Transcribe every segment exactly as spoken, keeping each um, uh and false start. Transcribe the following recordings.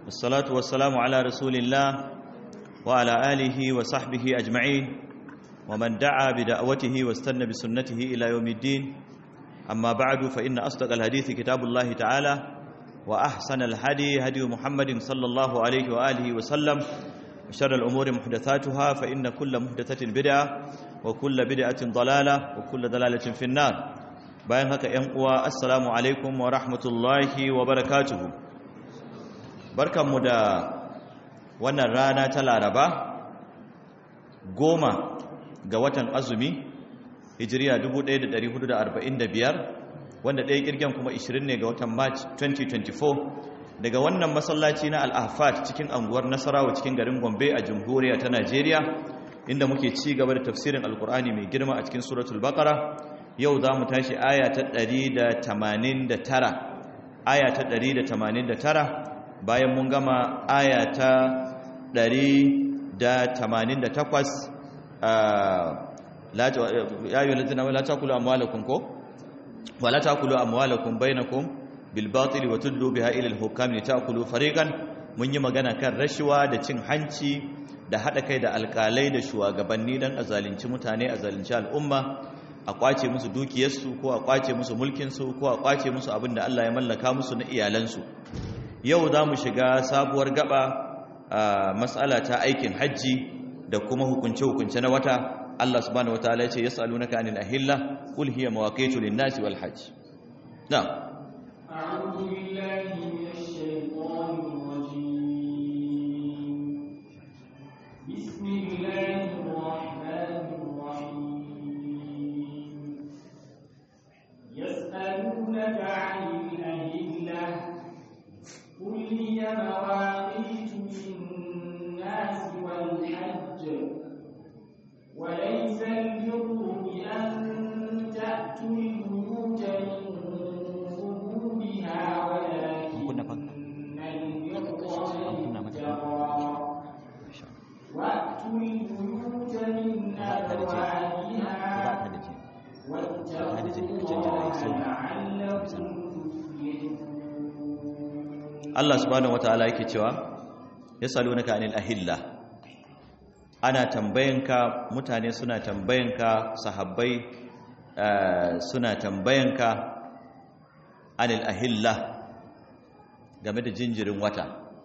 والصلاة والسلام على رسول الله وعلى آله وصحبه أجمعين ومن دعا بدعوته واستنى بسنته إلى يوم الدين. أما بعد فإن أصدق الحديث كتاب الله تعالى وأحسن الهدي هدي محمد صلى الله عليه وآله وسلم وشر الأمور محدثاتها فإن كل محدثة بدعة وكل بدعة ضلالة وكل ضلالة في النار. bayan haka ‘yan uwa assalamu alaikum wa rahmatullahi wa barakatuhu. Barkanmu da wannan rana ta laraba goma ga watan azumi hijiriya dubu ɗaya da ɗari hudu da arba'in da biyar wanda ɗaya ƙirgen kuma ishirin ne ga watan march twenty twenty-four daga wannan masallaci na al-ahfad cikin anguwar nasarawa cikin garin gombe a jamhuriya ta najeriya inda muke ci gaba da tafsirin alkur'ani mai girma a cikin suratul baqara. Yau za mu tashi aya ta ɗari da tamanin da tara aya ta ɗari da tamanin da tara bayan mun gama aya ta ɗari da tamanin da takwas ya yi walatina wala takulu amwalakum ko wala takulu amwalakum bainakum bil batil wa tudlu biha ila al hukam li takulu fariqan. mun yi magana kan rashuwa da cin hanci da hada kai da alkalai da shugabanni dan azalunci mutane azalunci al'umma, a kwace musu dukiyarsu ko a kwace musu mulkinsu ko a kwace musu abin da Allah ya mallaka musu na iyalansu. Yau za mu shiga sabuwar gaba a matsala ta aikin hajji da kuma hukunce-hukunce na wata. Allah subhanahu wa ta'ala ya ce yas'alunaka anil ahilla qul hiya mawaqitu lin-nasi wal hajj. Na'am. A'udhu billahi minash shaitanir rajim. Bismillahir rahmanir rahim. يسألونك عن الأهلة قل هي مواقيت للناس والحج وليس البر بأن تأتوا البيوت من ظهورها ولكن البر من التقوى وأتوا البيوت من أبوابها Allah subhanahu wataala yake cewa yasalunaka anil ahilla, ana tambayanka, mutane suna tambayanka, sahabbai suna tambayanka anil ahilla game da jinjirin wata.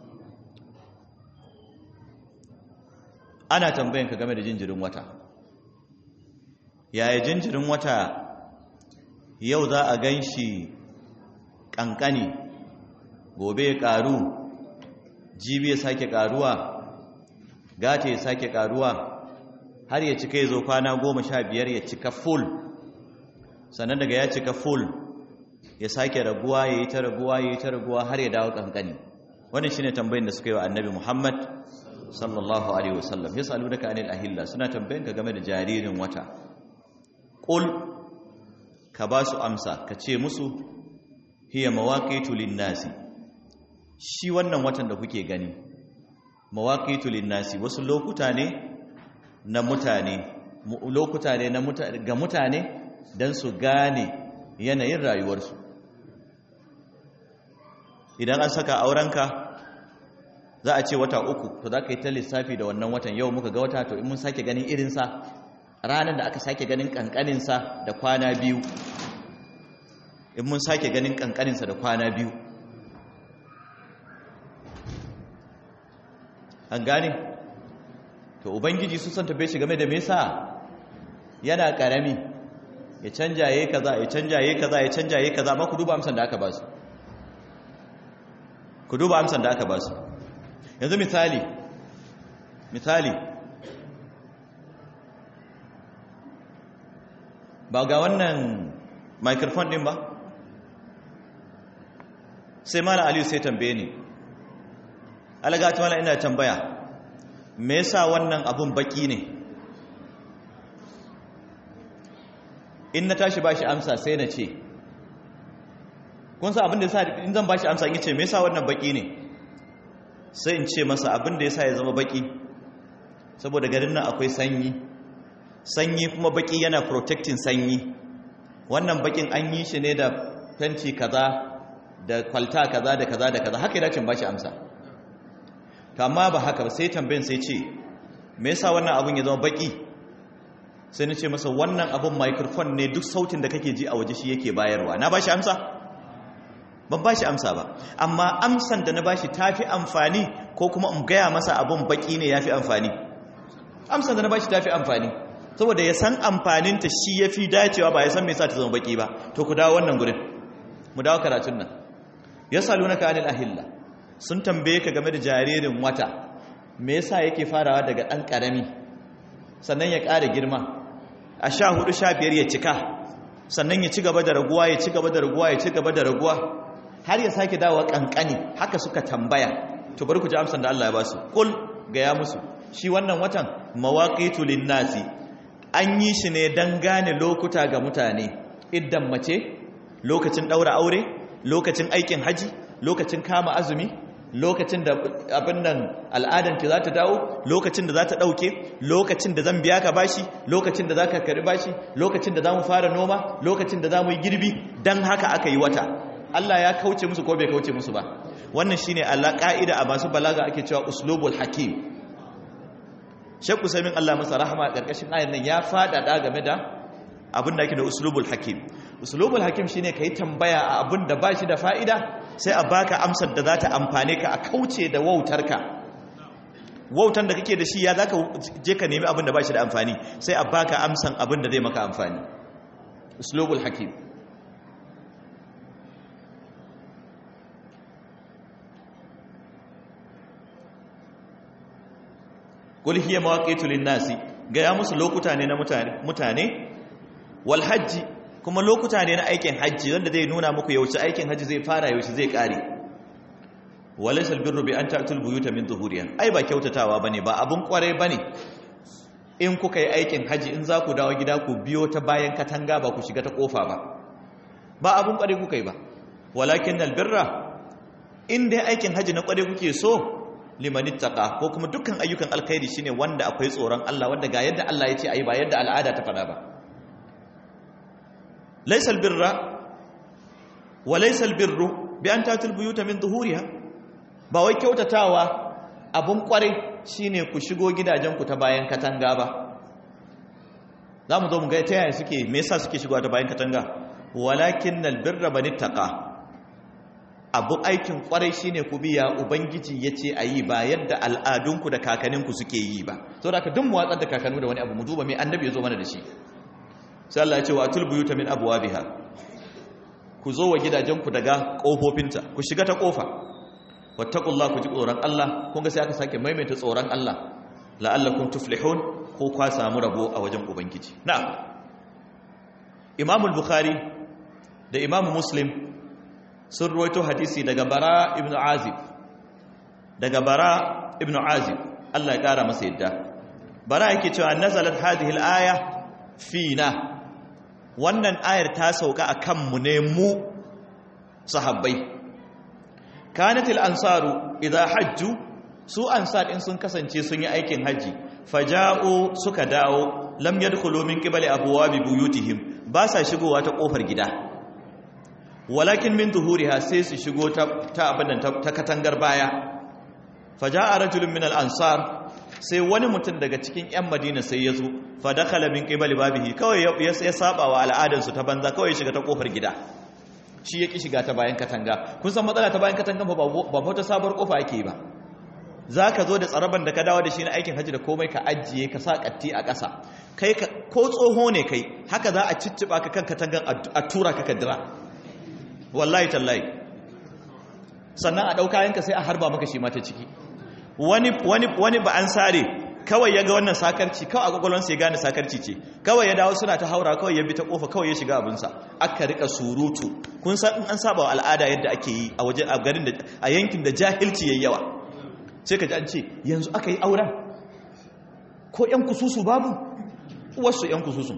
Ana tambayanka game da jinjirin wata. Yaya jinjirin wata yau za a gan shi ƙanƙani, gobe ya ƙaru, jibi ya sake ƙaruwa, gata ya sake ƙaruwa, har ya cika ya zo kwana goma sha biyar ya cika full, sannan daga ya cika full ya sake raguwa ya yi ta raguwa ya yi ta raguwa har ya dawo ƙanƙani. Wannan shi ne tambayin da suka yi wa annabi Muhammad sallallahu alaihi wasallam. Ya salu daga anil ahilla, suna tambayin ka game da jaririn wata. Ƙul, ka ba su amsa, ka ce musu, hiya mawaƙitu linnasi, shi wannan watan da kuke gani, mawaƙitu linnasi, wasu lokuta ne na mutane, lokuta ne ga mutane don su gane yanayin rayuwarsu. Idan an saka aurenka, za a ce wata uku, to za ka yi ta lissafi da wannan watan. Yau muka ga wata, to in mun sake ganin irinsa, ranar da aka sake ganin kankaninsa da kwana biyu, in mun sake ganin kankaninsa da kwana biyu, an gane? To ubangiji su san tabe shi game da me yasa yana karami ya canja yayi kaza ya canja yayi kaza ya canja yayi kaza. Amma ku duba amsan da aka ba su, ku duba amsan da aka ba su. Yanzu misali misali ba ga wannan microphone din ba, sai Malam Aliyu sai tambaye ni, alagati Malam ina tambaya, me yasa wannan abun baki ne? In na tashi bashi amsa sai na ce, kun san abin da yasa in zan bashi amsa in ce me yasa wannan baki ne, sai in ce masa abin da yasa ya zama baki saboda garin nan akwai sanyi, sanyi kuma baki yana protecting sanyi. Wannan bakin an yi shi ne da fenti kaza da kwalta kaza da kaza da kaza, haka ya dace ba shi amsa. kama ba haka ba sai tambayin sai ce me yasa wannan abun ya zama baki sai na ce masa wannan abun microphone ne duk sautin da kake ji a waje shi yake bayarwa na bashi amsa ban bashi amsa ba amma amsan da na bashi tafi amfani ko kuma in gaya masa abun baki ne yafi amfani amsan da na bashi tafi amfani saboda ya san amfaninta shi yafi dacewa ba ya san me yasa ta zama baki ba to ku dawo wannan gurin mu dawo karatun nan yasalunaka anil ahilla sun tambaye ka game da jaririn wata me yasa yake farawa daga dan karami sannan ya ƙara girma a sha hudu sha biyar ya cika sannan ya ci gaba da raguwa ya ci gaba da raguwa ya ci gaba da raguwa har ya sake dawowa kankani haka suka tambaya to bari ku ji amsan da Allah ya ba su kul ga ya musu shi wannan watan mawaqitu linnasi an yi shi ne dan gane lokuta ga mutane iddan mace lokacin daura aure lokacin aikin haji lokacin kama azumi lokacin da abin nan al'adanki za ta dawo lokacin da za ta ɗauke lokacin da zan biya ka bashi lokacin da za ka kari bashi lokacin da za mu fara noma lokacin da za mu yi girbi don haka aka yi wata Allah ya kauce musu ko bai kauce musu ba wannan shi ne ƙa'ida a masu balaga ake cewa uslubul hakim shekku samin Allah masa rahama a ƙarƙashin ayar nan ya faɗaɗa game da abin da ake da uslubul hakim uslubul hakim shine kai tambaya a abin da bashi da fa'ida sai a baka amsar da za ta amfane ka a kauce da wautarka wautan da kake da shi ya zaka je ka nemi abin da bashi da amfani sai a baka amsan abin da zai maka amfani uslubul hakim qul hiya mawaqitu lin-nasi ga ya musu lokuta ne na mutane mutane wal hajji kuma lokuta ne na aikin hajji wanda zai nuna muku yaushe aikin hajji zai fara yaushe zai kare walaysal birru bi an ta'tul buyuta min zuhuriha ai ba kyautatawa bane ba abun kware bane in kuka yi aikin hajji in za ku dawo gida ku biyo ta bayan katanga ba ku shiga ta kofa ba ba abun kware kuka yi ba walakinnal birra in dai aikin hajji na kware kuke so liman ittaqa ko kuma dukkan ayyukan alkhairi shine wanda akwai tsoron Allah wanda ga yadda Allah ya ce ayi ba yadda al'ada ta faɗa ba laysal birra wa laysal birru bi an tatul buyuta min zuhuriha ba wai kyautatawa abun kware shine ku shigo gidajen ku ta bayan katanga ba zamu zo mu ga ta yaya suke me yasa suke shigowa ta bayan katanga walakinnal birra man ittaqa abu aikin kwarai shine ku biya ubangiji yace ayi ba yadda al'adunku da kakanninku suke yi ba saboda haka duk mu watsar da kakannu da wani abu mu duba me annabi ya zo mana da shi sai Allah ya ce wa atul buyuta min abwabiha ku zo wa gidajenku daga kofofinta ku shiga ta kofa wattaqullaha ku ji tsoron Allah kun ga sai aka sake maimaita tsoron Allah la'allakum tuflihun ko kwa samu rabo a wajen ubangiji na'am Imam al-Bukhari da Imam Muslim sun ruwaito hadisi daga Bara ibn Azib daga Bara ibn Azib Allah ya kara masa yadda Bara yake cewa nazalat hadhihi al-aya fina wannan ayar ta sauka a kanmu ne mu sahabbai kanatil ansaru idha hajju su ansar in sun kasance sun yi aikin haji faja'u suka dawo lam yadkhulu min qibali abwabi buyutihim ba sa shigowa ta kofar gida walakin min zuhuriha sai su shigo ta ta abadan ta katangar baya faja'a rajulun min al-ansar sai wani mutum daga cikin yan Madina sai ya zo fa dakhala min qibali babihi kawai ya saba wa al'adarsu ta banza kawai ya shiga ta kofar gida shi yake shiga ta bayan katanga kun san matsala ta bayan katanga ba ba ta sabar kofa yake ba zaka zo da tsaraban da ka dawo da shi na aikin haji da komai ka ajiye ka sa katti a ƙasa kai ko tsoho ne kai haka za a cicciba ka kan katangan a tura ka kadira wallahi tallahi sannan a dauka yanka sai a harba maka shi ma ta ciki wani wani wani ba an sare kawai ya ga wannan sakarci kawai a kwakwalwansa ya gane sakarci ce kawai ya dawo suna ta haura kawai ya bi ta kofa kawai ya shiga abinsa aka rika surutu kun san in an saba wa al'ada yadda ake yi a waje a garin da a yankin da jahilci yayi yawa sai ka ji an ce yanzu aka yi auren ko yan kususu babu wasu yan kususu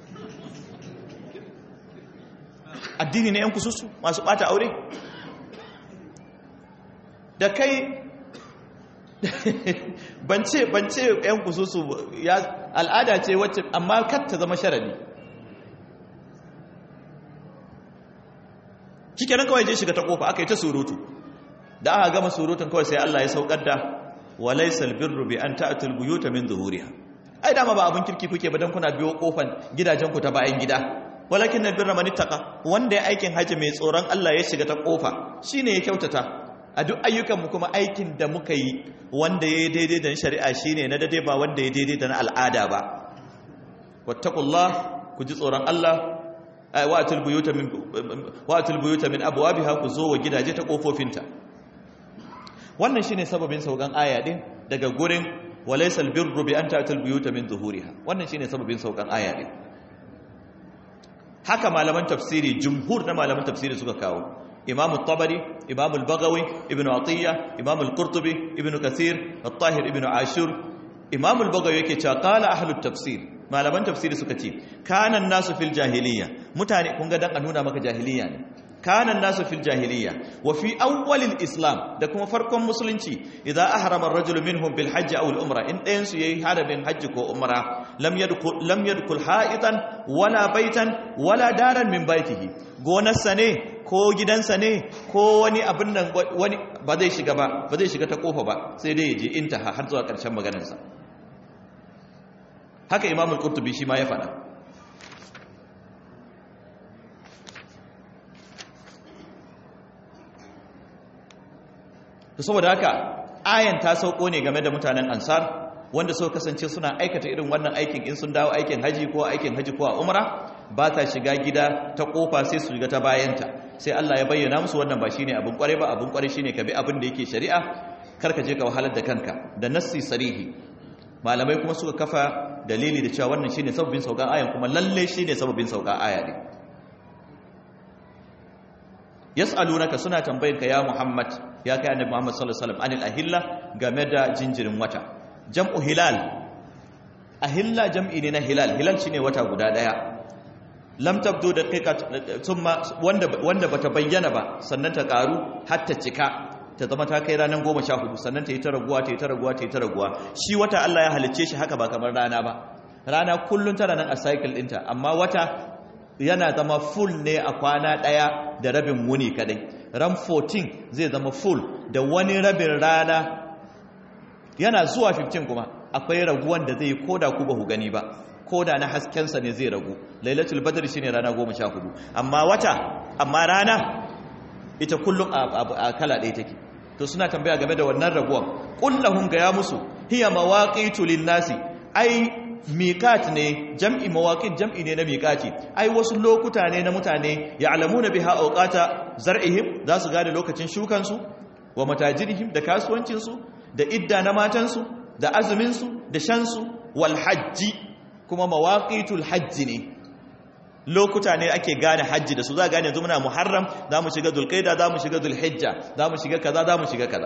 addini ne yan kususu masu bata aure da kai bance bance yan kususu ya al'ada ce wacce amma kar ta zama sharadi kike nan kawai je shiga ta kofa aka yi ta surutu da aka gama surutun kawai sai Allah ya saukar da walaysa albirru bi an ta'tul buyuta min zuhuriha. ai dama ba abun kirki kuke ba dan kuna biyo kofan gidajen ku ta bayan gida, walakin albirra man ittaqa, wanda ya aikin haji mai tsoron Allah ya shiga ta kofa shine ya kyautata. a duk ayyukan mu kuma aikin da muka yi wanda ya daidai da shari'a shine na daidai ba wanda ya daidai da na al'ada ba. wattaqullah, ku ji tsoron Allah. wa'atul buyuta min wa'atul buyuta min abwabiha, ku zo wa gidaje ta kofofinta. wannan shine sababin saukan aya din daga gurin walaysal birru bi an ta'tul buyuta min zuhuriha. wannan shine sababin saukan aya din. haka malaman tafsiri, jumhur na malaman tafsiri suka kawo. imam at-tabari, imam al-baghawi, ibn atiyya, imam al-qurtubi, ibn kathir, at-tahir ibn ashur. imam al-baghawi yake cewa qala ahlut tafsir, malaman tafsiri suka ce kanan nasu fil jahiliya, mutane kun ga dan a nuna maka jahiliya ne. kanan nasu fil jahiliya wa fi awwalil islam, da kuma farkon musulunci, idan ahrama ar-rajulu minhum bil hajj aw al-umra, in ɗayan su yayi haramin hajji ko umra, lam yadkhul lam yadkhul ha'itan wala baitan wala daran min baitihi, gonarsa ne ko gidansa ne ko wani abin nan wani ba zai shiga ba ba zai shiga ta kofa ba, sai dai ya je intaha har zuwa ƙarshen maganarsa. haka imam al-qurtubi shi ma ya faɗa. to saboda haka ayan ta sauko ne game da mutanen ansar wanda suka kasance suna aikata irin wannan aikin in sun dawo aikin haji ko aikin haji ko a umra, ba ta shiga gida ta kofa sai su shiga ta bayanta. sai Allah ya bayyana musu wannan ba shine abin kware ba, abin kware shine ka bi abin da yake shari'a, kar ka je ka wahalar da kanka da nassi sarihi. malamai kuma suka kafa dalili da cewa wannan shine sababbin saukan ayan, kuma lalle shine sababbin saukan aya ne. yas'alunaka, suna tambayinka ya Muhammad, ya kai annabi Muhammad sallallahu alaihi wasallam, anil ahilla, game da jinjirin wata. jam'u hilal, ahilla jam'i ne na hilal. hilal shine wata guda daya, lam tabdu daqiqat thumma, wanda wanda bata bayyana ba sannan ta karu har ta cika, ta zama ta kai ranar goma sha hudu, sannan ta yi ta raguwa ta yi ta raguwa ta yi ta raguwa. shi wata Allah ya halicce shi haka ba kamar rana ba. rana kullun tana nan a cycle ɗinta, amma wata yana zama full ne a kwana ɗaya da rabin wuni kadai. ran fourteen zai zama full da wani rabin rana, yana zuwa fifteen kuma akwai raguwan da zai yi koda ku ba ku gani ba, koda na haskensa ne zai ragu. lailatul badr shine rana goma sha hudu, amma wata amma rana ita kullum a kala ɗaya take. to suna tambaya game da wannan raguwan. qul lahum ga ya musu, hiya mawaqitu lin-nasi, ai miqat ne, jam'i mawaqit jam'i ne na miqati, ai wasu lokuta ne na mutane, ya'lamuna biha awqata zar'ihim, za su gane lokacin shukan su, wa matajirihim, da kasuwancin su, da idda na matan su, da azumin su, da shan su, wal hajji, kuma mawaqitul hajji ne, lokuta ne ake gane hajji da su. za gane yanzu muna muharram, za mu shiga zulqaida, za mu shiga zulhijja, za mu shiga kaza, za mu shiga kaza.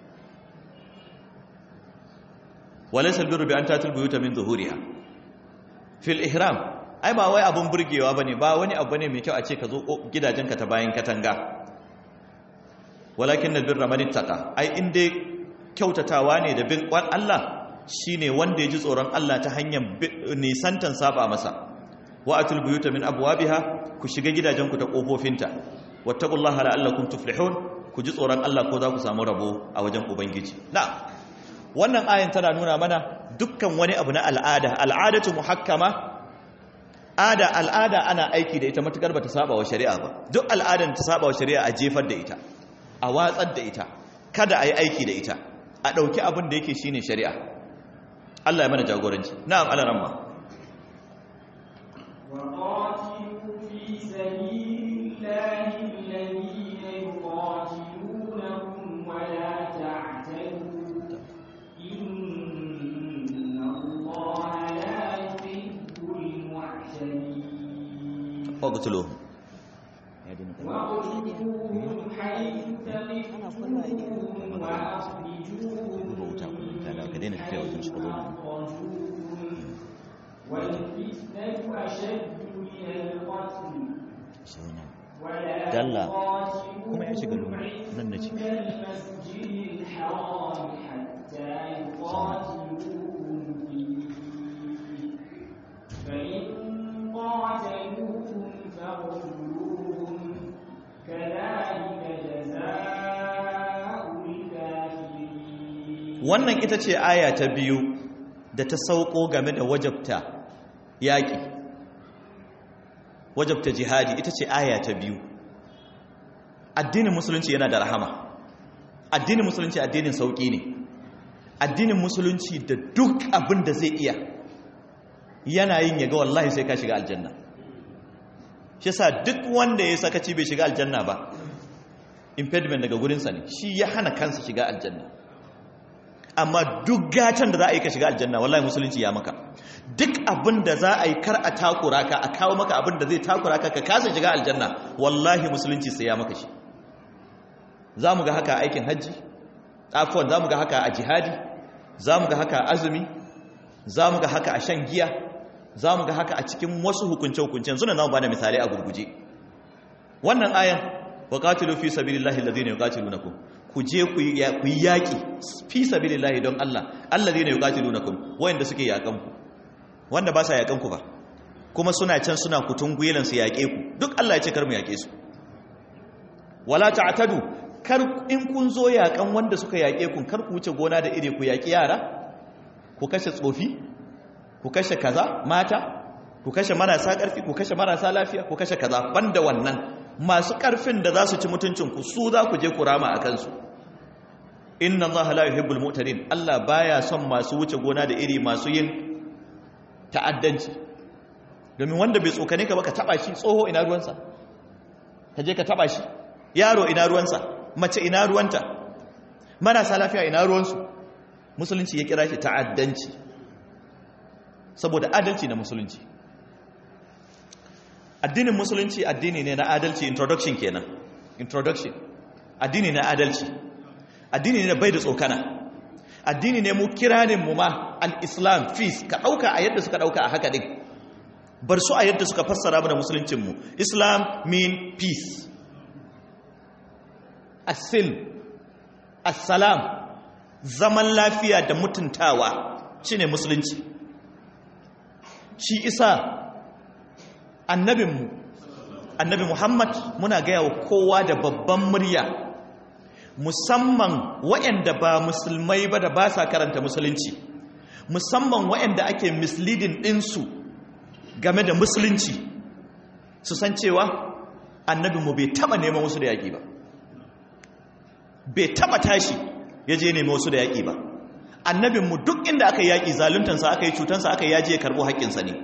walaysa albirru bi an tatul buyuta min zuhuriha fil ihram, ai ba wai abun burgewa bane, ba wani abu ne mai kyau a ce ka zo gidajenka ta bayan katanga. walakin albirra man ittaqa, ai in dai kyautatawa ne da bin kwan Allah, shine wanda ya ji tsoron Allah ta hanyar nisantan saba masa. wa'atul buyuta min abwabiha, ku shiga gidajenku ta kofofinta. wattaqullaha la'allakum tuflihun, ku ji tsoron Allah ko za ku samu rabo a wajen ubangiji. na wannan ayan tana nuna mana dukkan wani abu na al'ada, al'adatu muhakkama, ada al'ada ana aiki da ita matukar bata saba wa shari'a ba. duk al'adan ta saba wa shari'a a jefar da ita, a watsar da ita, kada a yi aiki da ita, a ɗauki abin da yake shine shari'a. Allah ya mana jagoranci. na'am, alaramma. واقتلوهم واقتلوهم حيث ثقفتموهم وأخرجوهم والفتنة أشد من القتل ولا تقاتلوهم عند المسجد الحرام حتى يقاتلوهم فيه فإن قاتلوهم فاقتلوهم كذلك جزاء الكافرين wannan ita ce aya ta biyu da ta sauko game da wajabta yaƙi, wajabta jihadi, ita ce aya ta biyu. Addinin musulunci yana da rahama, addinin musulunci addinin sauƙi ne, addinin musulunci da duk abin da zai iya yana yin yaga wallahi sai ka shiga aljanna. Shi sa duk wanda ya sakaci bai shiga aljanna ba, impediment daga gurinsa ne, shi ya hana kansa shiga aljanna. Amma duk gatan da za a yi ka shiga aljanna wallahi musulunci ya maka. Duk abin da za a yi kar a takura ka, a kawo maka abin da zai takura ka ka kasa shiga aljanna, wallahi musulunci sai ya maka shi. Za mu ga haka a aikin hajji, afuwan za mu ga haka a jihadi, za mu ga haka a azumi, za mu ga haka a shan giya, za mu ga haka a cikin wasu hukunce-hukuncen. Suna za mu ba da misali a gurguje. Wannan ayan, wa qatilu fi sabilillahi alladhina yuqatilunakum, ku je ku yi yaƙi fi sabilillahi don Allah, alladhina yuqatilunakum, wanda suke yaƙan ku, wanda ba sa yaƙan ku ba, kuma suna can suna kutun guyelan su yaƙe ku, duk Allah ya ce kar mu yaƙe su. Wala ta'tadu, kar in kun zo yaƙan wanda suka yaƙe ku, kar ku wuce gona da iri, ku yaƙi yara, ku kashe tsofi, ku kashe kaza mata, ku kashe marasa ƙarfi, ku kashe marasa lafiya, ku kashe kaza. Banda wannan, masu ƙarfin da za su ci mutuncinku su za ku je ku rama a kansu. Inna Allah la yuhibbul mu'tadin, Allah baya son masu wuce gona da iri, masu yin ta'addanci. Domin wanda bai tsokane ka ba ka taba shi, tsoho ina ruwansa, ka je ka taba shi, yaro ina ruwansa, mace ina ruwanta, marasa lafiya ina ruwansu. Musulunci ya kira shi ta'addanci saboda adalci na musulunci. Addinin musulunci addini ne na adalci. Introduction kenan, introduction. Addini na adalci, addini ne bai da tsokana, addini ne mu kiranin mu ma al-islam, peace. Ka dauka a yadda suka dauka a haka din, bar su a yadda suka fassara mana musuluncin mu. Islam mean peace, as-silm, as-salam, zaman lafiya da mutuntawa shine musulunci. Shi isa annabinmu, annabi Muhammad, muna gaya wa kowa da babban murya, musamman waɗanda ba musulmai ba da ba sa karanta musulunci, musamman waɗanda ake misleading ɗinsu game da musulunci, su san cewa annabinmu bai taɓa neman wasu da yaƙi ba, bai taɓa tashi ya je neman wasu da yaƙi ba. Annabinmu duk inda aka yi yaƙi, zaluntansa aka yi, cutansa aka yi, ya je ya karɓo haƙƙinsa ne.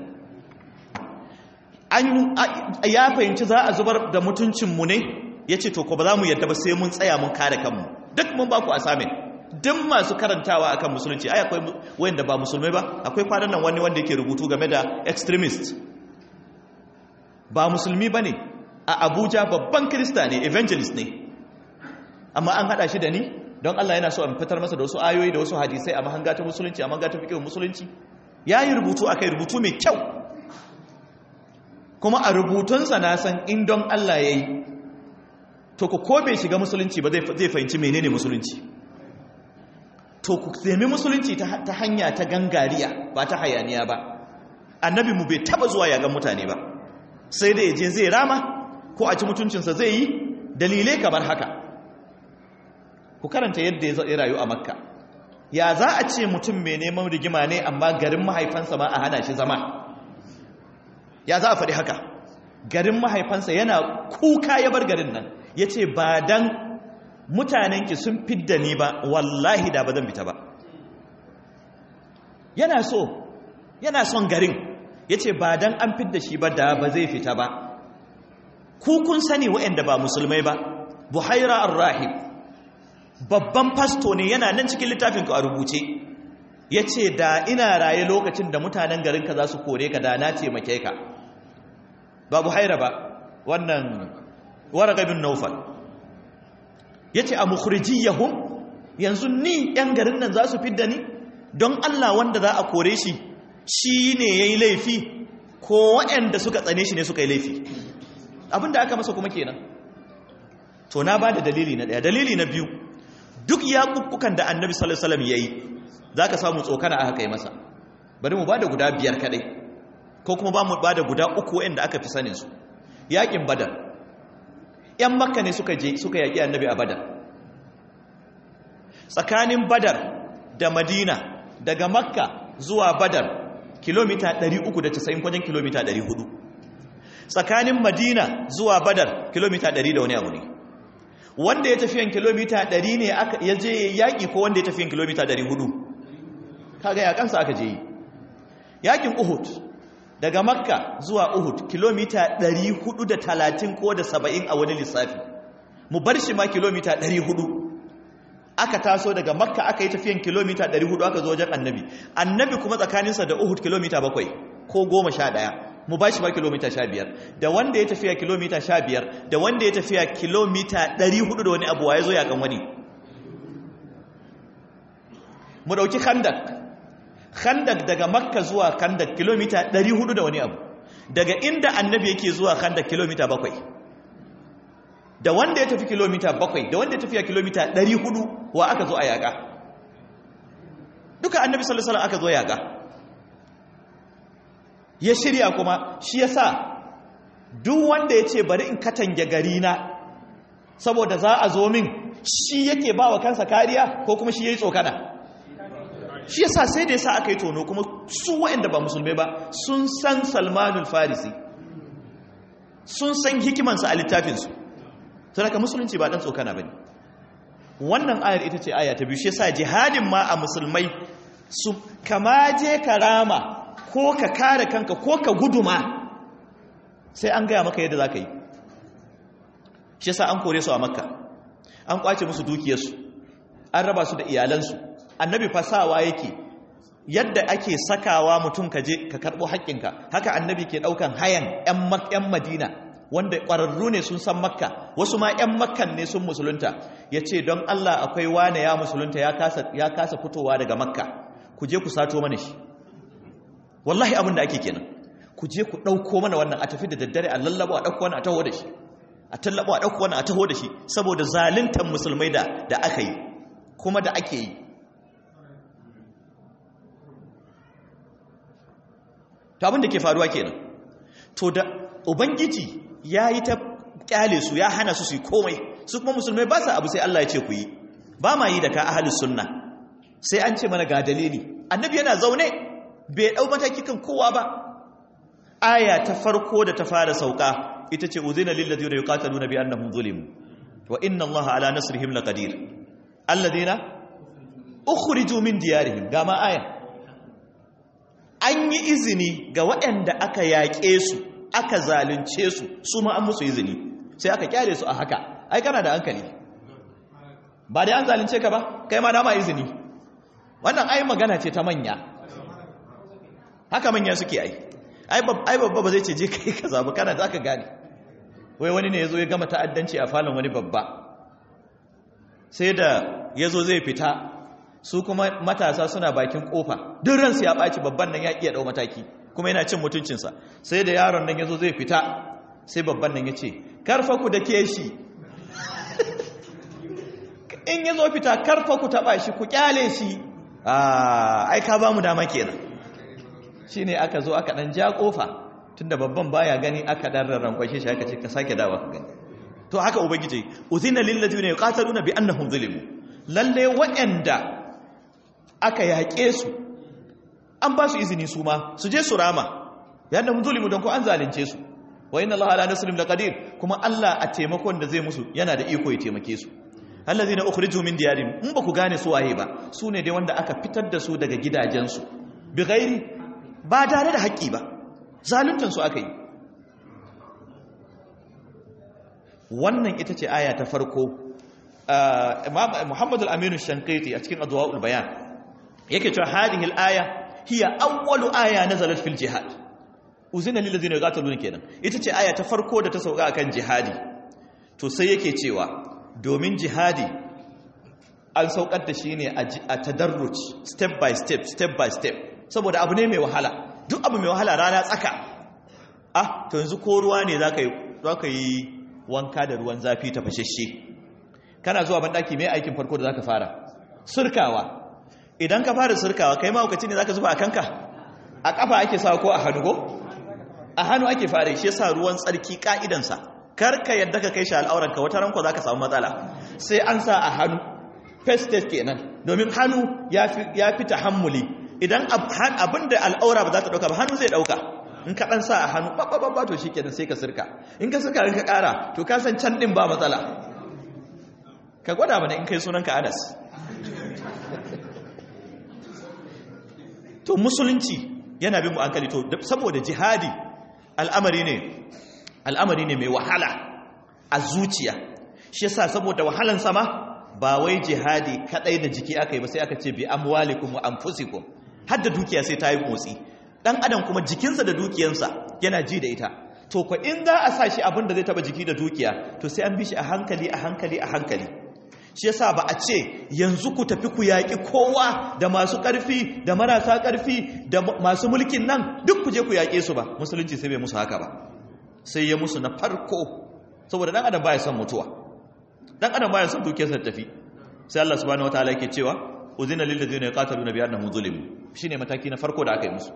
Ya fahimci za a zubar da mutuncinmu ne, ya ce to ko ba za mu yadda ba sai mun tsaya mun kare kanmu. Duk mun ba ku asamin, duk masu karantawa akan musulunci. Ai akwai wanda ba musulmai ba, akwai kwanan nan wani wanda yake rubutu game da extremist, ba musulmi ba ne, a Abuja babban Kirista ne, evangelist ne, amma an haɗa shi da ni don Allah yana so a fitar masa da wasu ayoyi da wasu hadisai a mahanga ta musulunci, a mahanga ta fiqh musulunci. Ya yi rubutu akai, rubutu mai kyau, kuma a rubutunsa na san in don Allah ya yi, to ku ko bai shiga musulunci ba zai fahimci menene musulunci. To ku nemi musulunci ta hanya ta gangariya, ba ta hayaniya ba. Annabi mu bai taba zuwa yagan mutane ba, sai da yaje zai rama ko a ci mutuncinsa zai yi, dalilai kamar haka. Ku karanta yadda ya rayu a Makka. Ya za a ce mutum mai neman rigima ne amma garin mahaifansa ma a hana shi zama? Ya za a faɗi haka? Garin mahaifansa yana kuka ya bar garin nan, ya ce ba dan mutanenki sun fidda ni ba, wallahi da ba zan fita ba. Yana so, yana son garin, ya ce ba dan an fidda shi ba da ba zai fita ba. Ku kun sani waɗanda ba musulmai ba, Buhaira ar-Rahib, babban fasto ne, yana nan cikin littafinku a rubuce. Ya ce da ina raye lokacin da mutanen garinka za su kore ka, da na taimake ka. Ba Buhaira ba, wannan Waraka bin Naufal. Ya ce a mukhrijiyahum, yanzu ni ‘yan garin nan za su fidda ni? Don Allah wanda za a kore shi, shi ne ya yi laifi, ko waɗanda suka tsane shi ne suka yi laifi. Abinda aka masa kuma kenan. To na ba da dalili na ɗaya. Dalili na biyu, duk yaƙuƙukan da annabi sallallahu alaihi wasallam ya yi, za ka samu tsokana aka kai masa. Bari mu ba da guda biyar kaɗai, ko kuma ba mu ba da guda uku waɗanda aka fi saninsu. Yaƙin Badar. ‘Yan Makka ne suka je suka yaƙi annabi a Badar. Tsakanin Badar da madina daga makka zuwa badar kilomita ɗari uku da casa'in wajen kilomita ɗari hudu. Tsakanin madina zuwa badar kilomita ɗari da wani abu ne. Wanda ya tafiyan kilomita ɗari ne ya je yaƙi ko wanda ya tafiyan kilomita ɗari hudu? Kaga yaƙansa aka je yi. Yaƙin Uhud daga makka zuwa Uhud kilomita ɗari hudu da talatin ko da saba'in a wani lissafi, mu bar shi ma kilomita ɗari hudu. Aka taso daga makka aka yi tafiyan kilomita ɗari hudu aka zo wajen annabi, annabi kuma tsakaninsa da Uhud kilomita bakwai ko goma sha ɗaya, mu ba shi ba kilomita sha biyar. Da wanda ya tafiya kilomita sha biyar da wanda ya tafiya kilomita ɗari hudu da wani abu ya zo yakan wani. Mu ɗauki khandak khandak daga makka zuwa khandak kilomita ɗari hudu da wani abu, daga inda annabi yake zuwa khandak kilomita bakwai. Da wanda ya tafi kilomita bakwai da wanda ya tafiya kilomita ɗari hudu wa aka zo a yaƙa? Duka annabi sallallahu alaihi wasallam aka zo yaƙa. Ya shirya kuma shi yasa duk wanda ya ce bari in katange gari na saboda za a zo min, shi yake ba wa kansa kariya ko kuma shi yayi tsokana? Shi yasa sai da yasa aka yi tono, kuma su waɗanda ba musulmai ba sun san Salmanul Farisi, sun san hikimansa a littafinsu. Saboda musulunci ba dan tsokana bane. Wannan ayar ita ce aya ta biyu. Shi yasa jihadin ma a musulmai su kama je karama ko ka kare kanka ko ka guduma sai an gaya maka yadda zaka yi. Shi yasa an kore su a Makka, an kwace musu dukiyarsu, an raba su da iyalansu. Annabi fasawa yake yadda ake sakawa mutum ka je ka karbo haƙƙinka, haka annabi ke daukan hayan ƴan Madina wanda ƙwararru ne sun san Makka, wasu ma ƴan Makkan ne sun musulunta. Yace don Allah akwai wane ya musulunta ya kasa ya kasa fitowa daga Makka, ku je ku sato mana shi. Wallahi abin da ake kenan, ku je ku dauko mana wannan, a tafi da daddare a lallabo a dauko wannan a taho da shi, a tallabo a dauko wannan a taho da shi, saboda zaluntan musulmai da da aka yi kuma da ake yi. To abin da ke faruwa kenan. To da ubangiji ya yi ta kyale su, ya hana su su yi komai, su kuma musulmai ba sa abu sai Allah ya ce ku yi. Ba ma yi da ka ahlus sunna sai an ce mana ga dalili. Annabi yana zaune bai dau mataki kan kowa ba. Aya ta farko da ta fara sauka ita ce uzina lil ladina yuqataluna bi annahum zulimu wa inna Allaha ala nasrihim laqadir alladina ukhriju min diyarihim. Ga ma aya, an yi izini ga waɗanda aka yaƙe su aka zalunce su, su ma an musu izini, sai aka kyale su a haka. Ai kana da hankali, ba dai an zalunce ka ba, kai ma dama izini. Wannan ai magana ce ta manya, haka manya suke ai. Ai babba ba zai ce je kai kaza ba, kana za ka gane. Wai wani ne ya zo ya gama ta'addanci a falon wani babba, sai da ya zo zai fita, su kuma matasa suna bakin kofa, duk ransu ya ɓaci, babban nan ya iya ɗau mataki kuma yana cin mutuncinsa. Sai da yaron nan ya zo zai fita, sai babban nan ya ce karfa ku da ke shi in ya zo fita karfa ku taɓa shi, ku kyale shi. Ai ka ba mu dama kenan. Shi ne aka zo aka ɗan ja ƙofa, tunda babban baya gani aka ɗan rarrankwashe shi aka ce ka sake dawa ka gani. To haka ubangiji, uzina lil ladina yuqataluna bi annahum zulimu. Lalle waɗanda aka yaƙe su an ba su izini su ma su je su rama, yadda mun zulimu don ko an zalunce su. Wa inna Allaha ala nasrihim laqadir, kuma Allah a taimakon da zai musu yana da iko ya taimake su. Allazina ukhriju min diyarihim, in ba ku gane su waye ba, su ne dai wanda aka fitar da su daga gidajensu bi ghairi, ba tare da haƙƙi ba, zaluntan su aka yi. Wannan ita ce aya ta farko. Muhammad al-Aminu Shankiti a cikin Adwa'ul Bayan yake cewa hadhihi al-aya hiya awwalu aya nazalat fil jihad. Uzina lil ladina yuqataluna kenan. Ita ce aya ta farko da ta sauka akan jihadi. To sai yake cewa domin jihadi an saukar da shi ne a tadarruj, step by step, step by step, saboda abu ne mai wahala. Duk abu mai wahala rana tsaka. Ah, to yanzu ko ruwa ne zaka yi zaka yi wanka da ruwan zafi tafashashe. Kana zuwa bandaki mai aikin farko da zaka fara? Surkawa. Idan ka fara surkawa kai ma lokaci ne zaka zuba a kanka? A kafa ake sawa ko a hannu ko? A hannu ake fara. Shi yasa ruwan tsarki ka'idan sa, kar ka yadda ka kai shi al'auran ka, wata ranko zaka samu matsala. Sai an sa a hannu. First step kenan. domin hannu ya fi tahammuli idan abinda al'aura ba za ta dauka ba hannu zai dauka in ka dan sa a hannu babba to shikenan sai ka sirka in ka sirka in ka kara to ka san can din ba matsala ka gwada mana in kai sunanka Anas to musulunci yana bin mu hankali to saboda jihadi al'amari ne al'amari ne mai wahala a zuciya shi yasa saboda wahalan sama ba wai jihadi kadai da jiki aka yi ba sai aka ce bi amwalikum wa anfusikum har da dukiya sai ta yi motsi dan adam kuma jikinsa da dukiyansa yana ji da ita to ko in za a sa shi abin da zai taba jiki da dukiya to sai an bi shi a hankali a hankali a hankali shi yasa ba a ce yanzu ku tafi ku yaƙi kowa da masu ƙarfi da marasa ƙarfi da masu mulkin nan duk ku je ku yaƙe su ba musulunci sai bai musu haka ba sai ya musu na farko saboda dan adam baya son mutuwa dan adam baya son dukiyarsa tafi sai Allah subhanahu wataala yake cewa uzina lil ladina yuqataluna bi annahum zulimu shine mataki na farko da aka yi musu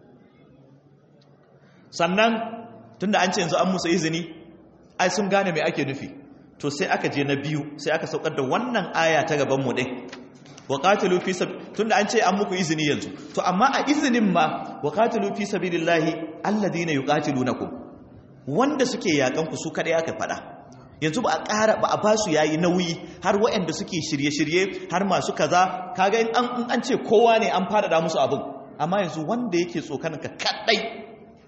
sannan tunda an ce yanzu an musu izini ai sun gane me ake nufi to sai aka je na biyu sai aka saukar da wannan aya ta gaban mu din waqatilu fi sab tunda an ce an muku izini yanzu to amma a izinin ma waqatilu fi sabilillahi alladhina yuqatilunakum wanda suke yakan ku su kada aka fada yanzu ba a ƙara ba a basu yayi nauyi har waɗanda suke shirye-shirye har masu kaza kaga in an an ce kowa ne an fada da musu abin amma yanzu wanda yake tsokanin ka kadai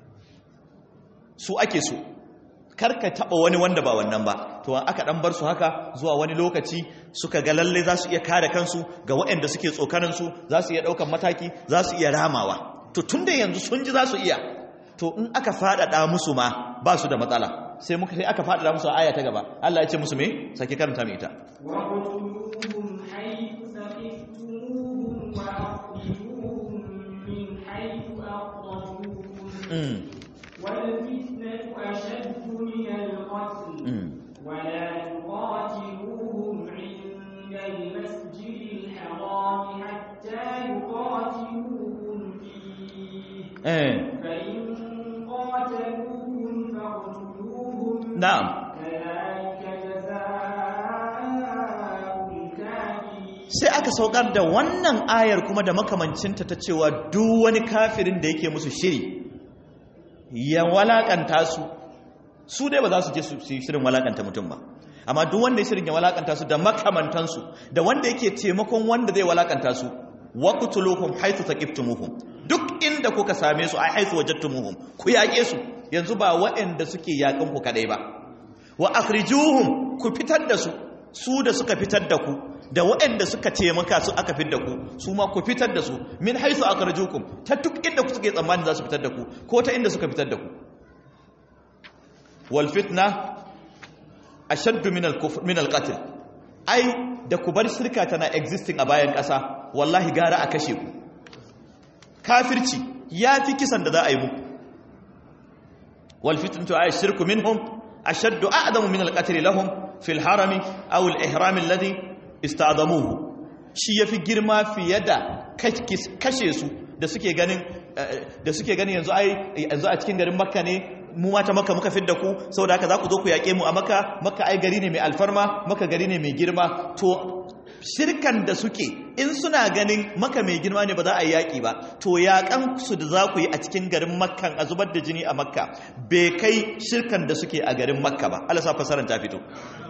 su ake so karka taba wani wanda ba wannan ba to aka dan bar su haka zuwa wani lokaci suka ga lalle za su iya kare kansu ga waɗanda suke tsokanin su za su iya daukan mataki za su iya ramawa to tunda yanzu sun ji za su iya to in aka fadada musu ma ba su da matsala sai muka sai aka fadada musu aya ta gaba Allah ya ce musu me sake karanta mai ita wa quluhum haythu saqiftumuhum wa akhrijuhum min haythu akhrajuhum والفتنة أشد من القتل ولا تقاتلوهم عند المسجد الحرام حتى يقاتلوكم فيه فإن قاتلوكم فاقتلوهم نعم كذلك جزاء الكافرين sai aka saukar da wannan ayar kuma da makamancinta ta cewa duk wani kafirin da yake musu shiri ya walakanta su su dai ba za su je su yi shirin walakanta mutum ba amma duk wanda ya shirin ya walakanta su da makamantansu da wanda yake taimakon wanda zai walakanta su waqtuluhum haythu taqiftumuhum duk inda kuka same su ai haythu wajadtumuhum ku yaƙe su yanzu ba waɗanda suke yaƙan ku kadai ba wa akhrijuhum ku fitar da su su da suka fitar da ku da waɗanda suka taimaka su aka fitar da ku su ma ku fitar da su min haisu akhrajukum ta duk inda ku suke tsammani za su fitar da ku ko ta inda suka fitar da ku wal fitna ashaddu min al kufr min al qatl ai da ku bar shirka tana existing a bayan ƙasa wallahi gara a kashe ku kafirci yafi kisan da za a yi muku wal fitnatu ay shirku minhum ashaddu a'damu min al qatl lahum fil harami aw al ihram alladhi istadamuhu shi yafi girma fiye da kashe su da suke ganin da suke ganin yanzu ai yanzu a cikin garin Makka ne mu mata Makka muka fidda ku saboda haka za ku zo ku yake mu a Makka Makka ai gari ne mai alfarma Makka gari ne mai girma to shirkan da suke in suna ganin Makka mai girma ne ba za a yi yaki ba to yakan su da za ku yi a cikin garin Makka a zubar da jini a Makka bai kai shirkan da suke a garin Makka ba Allah sa fasaran ta fito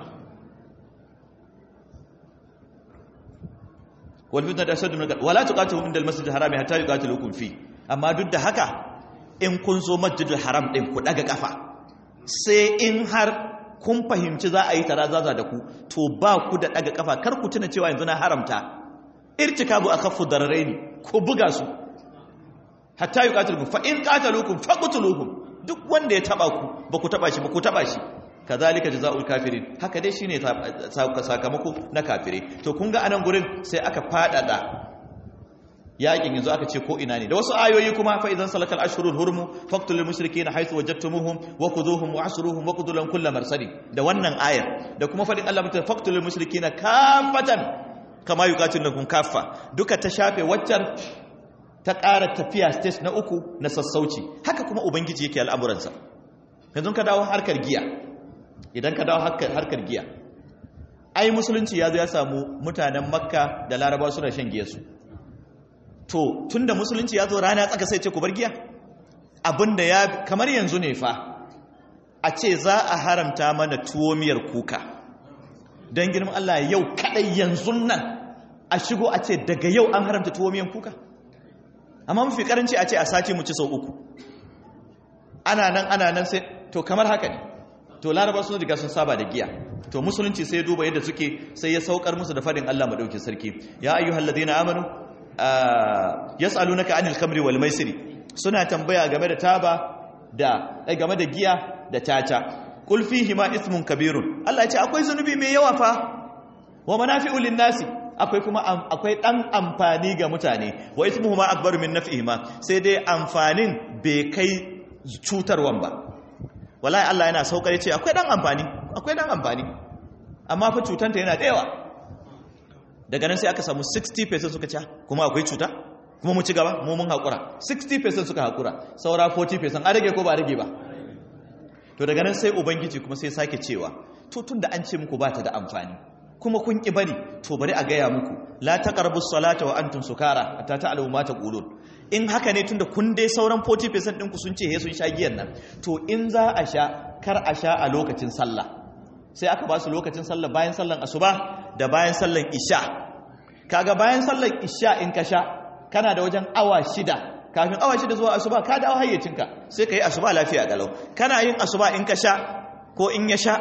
walfitna da ashaddu min wala tuqatilu inda almasjid alharam hatta yuqatilukum fi amma duk da haka in kun zo masjidil haram din ku daga kafa sai in har kun fahimci za a yi tarazaza da ku to ba ku da daga kafa kar ku tuna cewa yanzu na haramta irtikabu akhaffu dararaini ku buga su hatta yuqatilukum fa in qataluukum faqtuluhum duk wanda ya taba ku ba ku taba shi ba ku taba shi kazalika jazaa'ul kafirin haka dai shine sakamako na kafire to kun ga anan gurin sai aka fadada yakin yanzu aka ce ko ina ne da wasu ayoyi kuma fa idan salakal ashhurul hurum faqtulul mushrikeena haythu wajadtumuhum wa khudhuhum wa asruhum wa qudul kullu marsadi da wannan ayar da kuma fadin Allah mutum faqtulul mushrikeena kafatan kama yuqatilukum kaffa duka ta shafe waccan ta ƙara tafiya stage na uku na sassauci haka kuma ubangiji yake al'amuransa yanzu ka dawo harkar giya idan ka dawo harkar giya ai musulunci ya zo ya samu mutanen makka da laraba suna shan giya su to tunda musulunci ya zo rana tsaka sai ce ku bar giya abinda ya kamar yanzu ne fa a ce za a haramta mana tuwo miyar kuka don girman Allah yau kadai yanzu nan a shigo a ce daga yau an haramta tuwo miyar kuka amma mafi karanci a ce a sati mu ci sau uku ana nan ana nan sai to kamar haka ne to laraba sun riga sun saba da giya to musulunci sai duba yadda suke sai ya saukar musu da fadin Allah madaukakin sarki ya ayyuhal ladina amanu yas'alunaka anil khamri wal maisiri suna tambaya game da taba da game da giya da tata qul fihi ma ismun kabirun Allah ya ce akwai zunubi mai yawa fa wa manafi'u lin nasi akwai kuma akwai dan amfani ga mutane wa ismuhuma akbaru min naf'ihima sai dai amfanin bai kai cutarwan ba wallahi Allah yana saukar ce akwai dan amfani akwai dan amfani amma fa cutanta yana da yawa daga nan sai aka samu sixty percent suka ce kuma akwai cuta kuma mu ci gaba mu mun hakura sixty percent suka hakura saura forty percent a rage ko ba rage ba to daga nan sai ubangiji kuma sai sake cewa to tunda an ce muku ba ta da amfani kuma kun ki bari to bari a gaya muku la taqrabus salata wa antum sukara hatta ta'lamu ma taqulun in haka ne tunda kun dai sauran forty percent ɗinku sun ce he sun sha giyan nan to in za a sha kar a sha a lokacin sallah sai aka ba su lokacin sallah bayan sallan asuba da bayan sallan isha kaga bayan sallan isha in ka sha kana da wajen awa shida kafin awa shida zuwa asuba ka dawo hayyacinka sai ka yi asuba lafiya galau kana yin asuba in ka sha ko in ya sha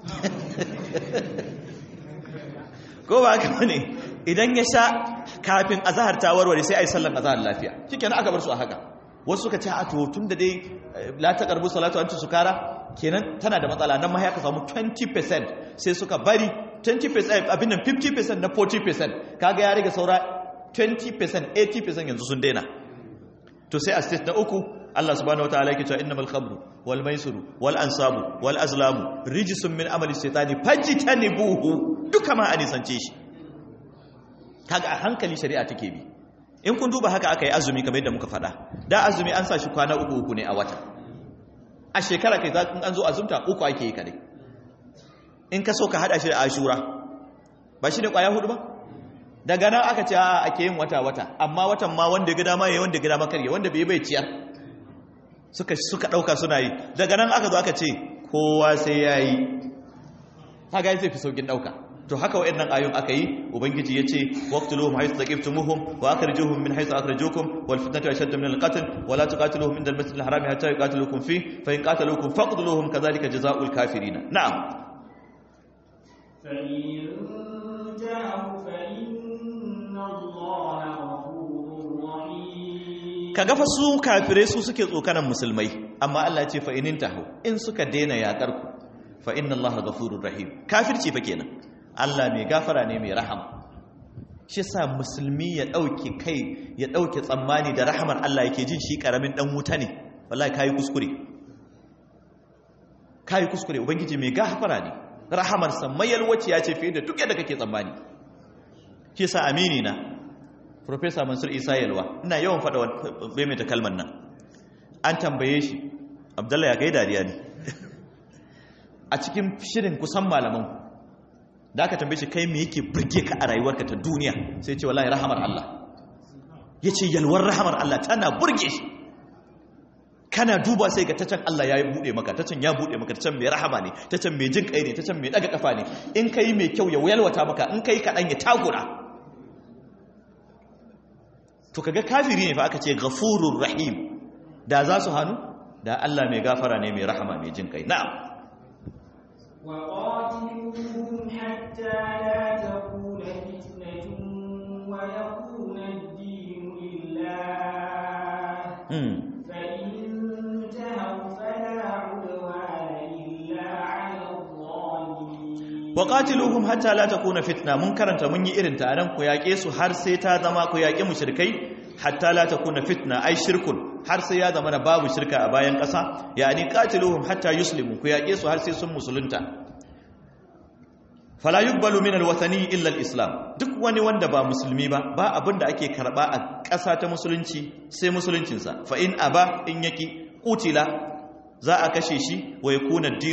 ko ba haka ne idan ya sha kafin azahar ta warware sai a yi sallan azahar lafiya shikenan aka bar su a haka wasu suka ce a to tun da dai la ta karbu salatu an sukara kenan tana da matsala nan ma ya ka samu twenty percent sai suka bari twenty percent abin nan fifty percent na forty percent kaga ya rage saura twenty percent eighty percent yanzu sun daina to sai a state na uku Allah subhanahu wataala yake cewa innamal khamru wal maisiru wal ansabu wal azlamu rijsun min amali shaytani fajtanibuhu duka ma a nisance shi kaga a hankali shari'a take bi in kun duba haka aka yi azumi kamar yadda muka faɗa da azumi an sa shi kwana uku uku ne a wata a shekara kai in an zo azumta uku ake yi kadai in ka so ka hada shi da ashura ba shi ne kwaya hudu ba daga nan aka ce a ake yin wata wata amma watan ma wanda ya ga dama yayi wanda ya ga dama karye wanda bai bai ciyar suka suka dauka suna yi daga nan aka zo aka ce kowa sai yayi kaga sai fi saukin dauka to haka wayannan ayoyin aka yi ubangiji yace waqtuluhum haythu taqiftumuhum wa akhrijuhum min haythu akhrajukum wal fitnatu ashaddu min al qatl wa la tuqatiluhum inda al masjid al haram hatta yuqatilukum fi fa in qataluukum faqtuluhum kadhalika jazaa'ul kafirin na'am fa in ja'u fa inna allaha ghafurur rahim kaga fa su kafirai su suke tsokanan musulmai amma Allah ya ce fa in intahu in suka daina yakar ku fa inna allaha ghafurur rahim kafirci fa kenan Allah mai gafara ne mai rahama shi sa musulmi ya dauke kai ya dauke tsammani da rahamar Allah yake jin shi karamin dan wuta ne wallahi kai kuskure kai kuskure ubangiji mai gafara ne rahamar sa mayal wace ya ce fiye da duk yadda kake tsammani shi sa amini na professor Mansur Isa Yalwa ina yawan fada bai mai ta kalmar nan an tambaye shi Abdullahi ya gaida dariya ne a cikin shirin kusan malaman da aka tambaye shi kai me yake burge ka a rayuwarka ta duniya sai ce wallahi rahamar Allah yace yalwar rahamar Allah tana burge shi kana duba sai ga tacan Allah ya bude maka tacan ya bude maka tacan mai rahama ne tacan mai jin kai ne tacan mai daga kafa ne in kai mai kyau ya yalwata maka in kai kadan ya tagura to kaga kafiri ne fa aka ce ghafurur rahim da za su hanu da Allah mai gafara ne mai rahama mai jin kai na'am وقاتلوهم حتى لا تكون فتنة ويكون الدين لله فإن انتهوا فلا عدوان إلا على الظالمين وقاتلوهم حتى لا تكون فتنة منكرا من يئرن تارن ku yaƙe su har sai ta zama ku yaƙe mushrikai hatta la takuna fitna ay shirkun har sai ya zama babu shirka a bayan ƙasa yani qatiluhum hatta yuslimu ku yaƙe su har sai sun musulunta fala yuqbalu min alwathani illa alislam duk wani wanda ba musulmi ba ba abinda ake karba a ƙasa ta musulunci sai musuluncin sa fa in aba in yaki qutila za a kashe shi wa yakuna dinu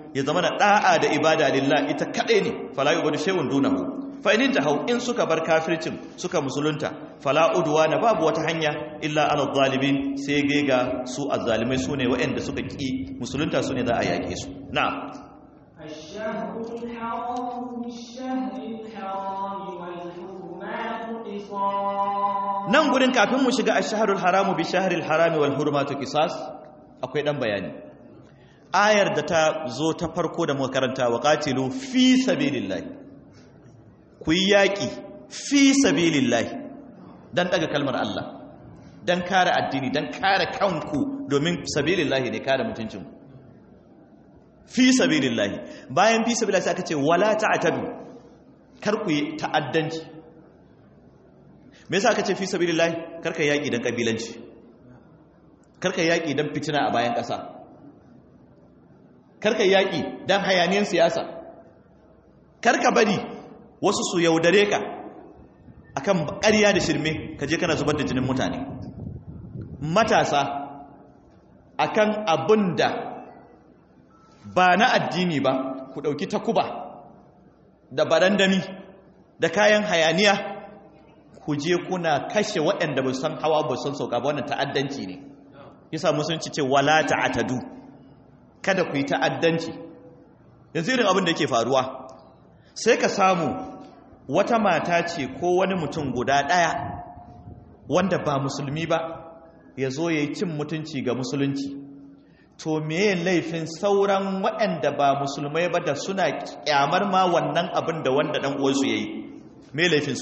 ya zama da da'a da ibada lillah ita kadai ne fala yu'budu shay'un dunahu fa in tahaw in suka bar kafircin suka musulunta fala udwana babu wata hanya illa ala zalimin sai ga su azzalimai sune waɗanda suka ki musulunta sune za a yake su na'am الشهر الحرام بالشهر الحرام والحرمات قصاص nan gurin kafin mu shiga ash-shahrul haramu bi shahril harami wal hurmatu qisas akwai dan bayani ayar da ta zo ta farko da muka karanta wa qatilu fi sabilillah ku yi yaki fi sabilillah dan daga kalmar Allah dan kare addini dan kare kanku domin sabilillah ne kare mutuncin fi sabilillah bayan fi sabilillah sai aka ce wala ta'tadu kar ku yi ta'addanci me yasa aka ce fi sabilillah karka yaki dan kabilanci karka yaki dan fitina a bayan ƙasa karka yaki dan hayaniyan siyasa karka bari wasu su yaudare ka akan ƙarya da shirme kaje kana zubar da jinin mutane matasa akan abinda ba na addini ba ku dauki takuba da barandami da kayan hayaniya ku je kuna kashe waɗanda ba san hawa ba san sauka ba wannan ta'addanci ne yasa musulunci ce wala ta'tadu kada ku yi ta'addanci yanzu irin abin da yake faruwa sai ka samu wata mata ce ko wani mutum guda ɗaya wanda ba musulmi ba ya zo ya yi cin mutunci ga musulunci to meye laifin sauran waɗanda ba musulmai ba da suna kyamar ma wannan abin da wanda ɗan uwansu ya yi me laifinsu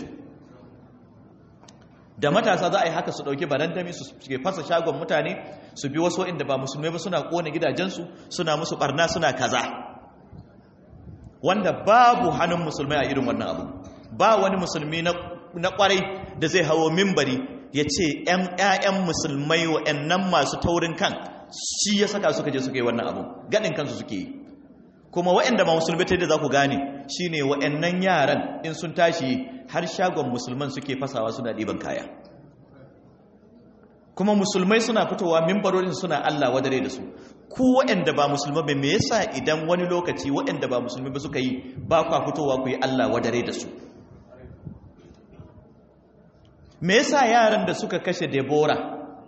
da matasa za a yi haka su ɗauki barandami su ke fasa shagon mutane su bi wasu inda ba musulmai ba suna ƙone gidajensu suna musu ɓarna suna kaza wanda babu hannun musulmai a irin wannan abu ba wani musulmi na ƙwarai da zai hawo mimbari ya ce ‘ya'yan musulmai wa'yannan masu taurin kan shi ya saka suka je suka yi wannan abu gaɗin kansu suke yi kuma wa'yanda ma musulmai ta yadda za ku gane shi ne wa'yannan yaran in sun tashi har shagon musulman suke fasawa suna ɗiban kaya kuma musulmai suna fitowa mimbarorin suna Allah wadare da su ku wa'yanda ba musulmai ba me yasa idan wani lokaci wa'yanda ba musulmai ba suka yi ba kwa fitowa ku yi Allah wadare da su me yasa yaran da suka kashe Deborah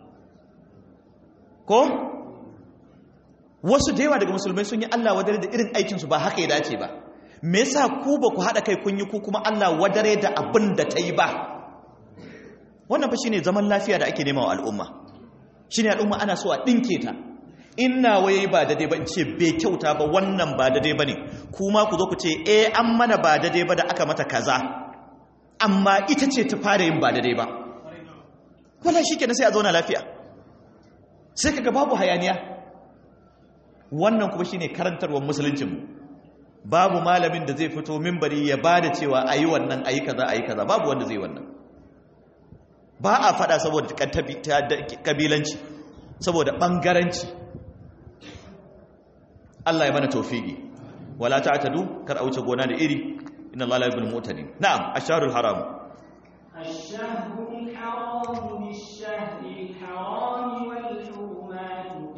ko wasu da yawa daga musulmai sun yi Allah wadare da irin aikinsu ba haka ya dace ba me yasa ku ba ku haɗa kai kun yi ku kuma Allah wadare da abin da ta yi ba wannan fa shine zaman lafiya da ake nema wa al'umma shine al'umma ana so a ɗinke ta inna waye ba daidai ba in ce bai kyauta ba wannan ba daidai ba ne kuma ku zo ku ce eh an mana ba daidai ba da aka mata kaza amma ita ce ta fara yin ba daidai ba wala shi kenan sai a zauna lafiya sai kaga babu hayaniya wannan kuma shine karantarwar musuluncinmu babu malamin da zai fito minbari ya bada cewa ayi wannan ayi kaza ayi kaza babu wanda zai wannan ba a fada saboda kabilanci saboda bangaranci Allah ya mana tawfiki wala ta'tadu kar auce gona da iri inna Allah la yuhibbul mu'tadin na'am ash-shahrul haram ash-shahrul haram bish-shahril haram wal hurumatu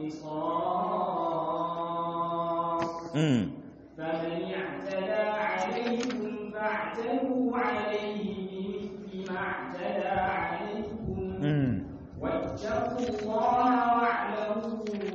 qisas mm faman i'tada 'alaykum fa'tadu 'alayhi bimithli ma i'tada 'alaykum mm wattaqullaha wa'lamu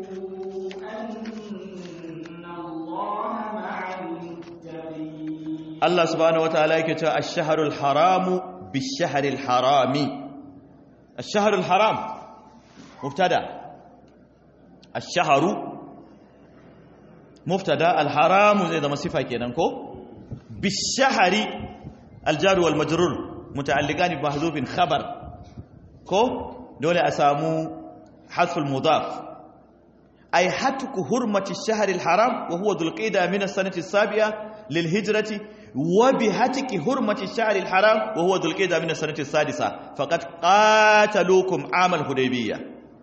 anna Allaha ma'al muttaqin. Allah subhanahu wataala yake cewa ash-shahrul haramu bish-shahril harami ash-shahrul haram mubtada ash-shahru mubtada al-haramu zai zama sifa kenan ko bish-shahri al-jar wal majrur muta'alliqan bi mahdhufin khabar ko dole a samu hasful mudaf ay hatku hurmati ash-shahril haram wa huwa dhul qa'da min as-sanati as-sabi'a lil hijrati وبهتك حرمة الشهر الحرام وهو ذو القعدة من السنة السادسة فقد قاتلوكم عام الحديبية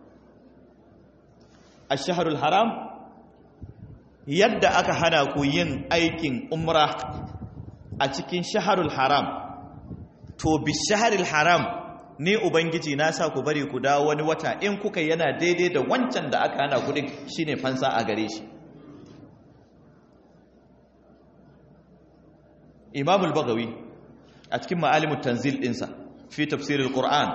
الشهر الحرام yadda aka hana ku yin aikin umra a cikin shaharul haram to bi shaharul haram ne ubangiji na sa ku bari ku dawo wani wata in kuka yana daidai da wancan da aka hana ku din shine fansa a gare shi Imam al-Baghawi a cikin Ma'alimut Tanzil dinsa fi tafsiril Qur'an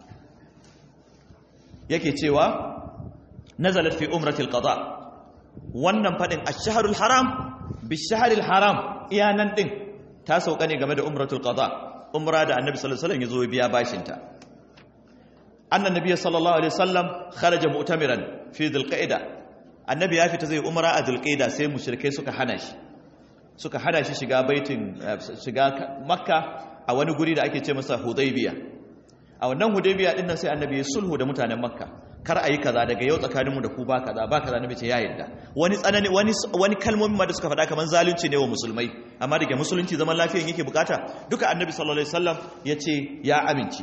yake cewa nazalat fi umratil qada wannan fadin ash-shahrul haram bish-shahril haram iyanan din ta sauka ne game da umratul qada umra da annabi sallallahu alaihi wasallam yazo biya bashin ta annan nabiy sallallahu alaihi wasallam kharaja mu'tamiran fi dhulqa'ida annabi ya fita zai umra a dhulqa'ida sai mushrikai suka hana shi suka hana shi shiga baitin shiga makka a wani guri da ake ce masa hudaybiya a wannan hudaybiya din nan sai annabi ya sulhu da mutanen makka kar ayi kaza daga yau tsakaninmu da ku ba kaza ba kaza nabi ce ya yarda wani tsanani wani wani kalmomi ma da suka faɗa kaman zalunci ne wa musulmai amma daga musulunci zaman lafiyan yake bukata duka annabi sallallahu alaihi wasallam yace ya amince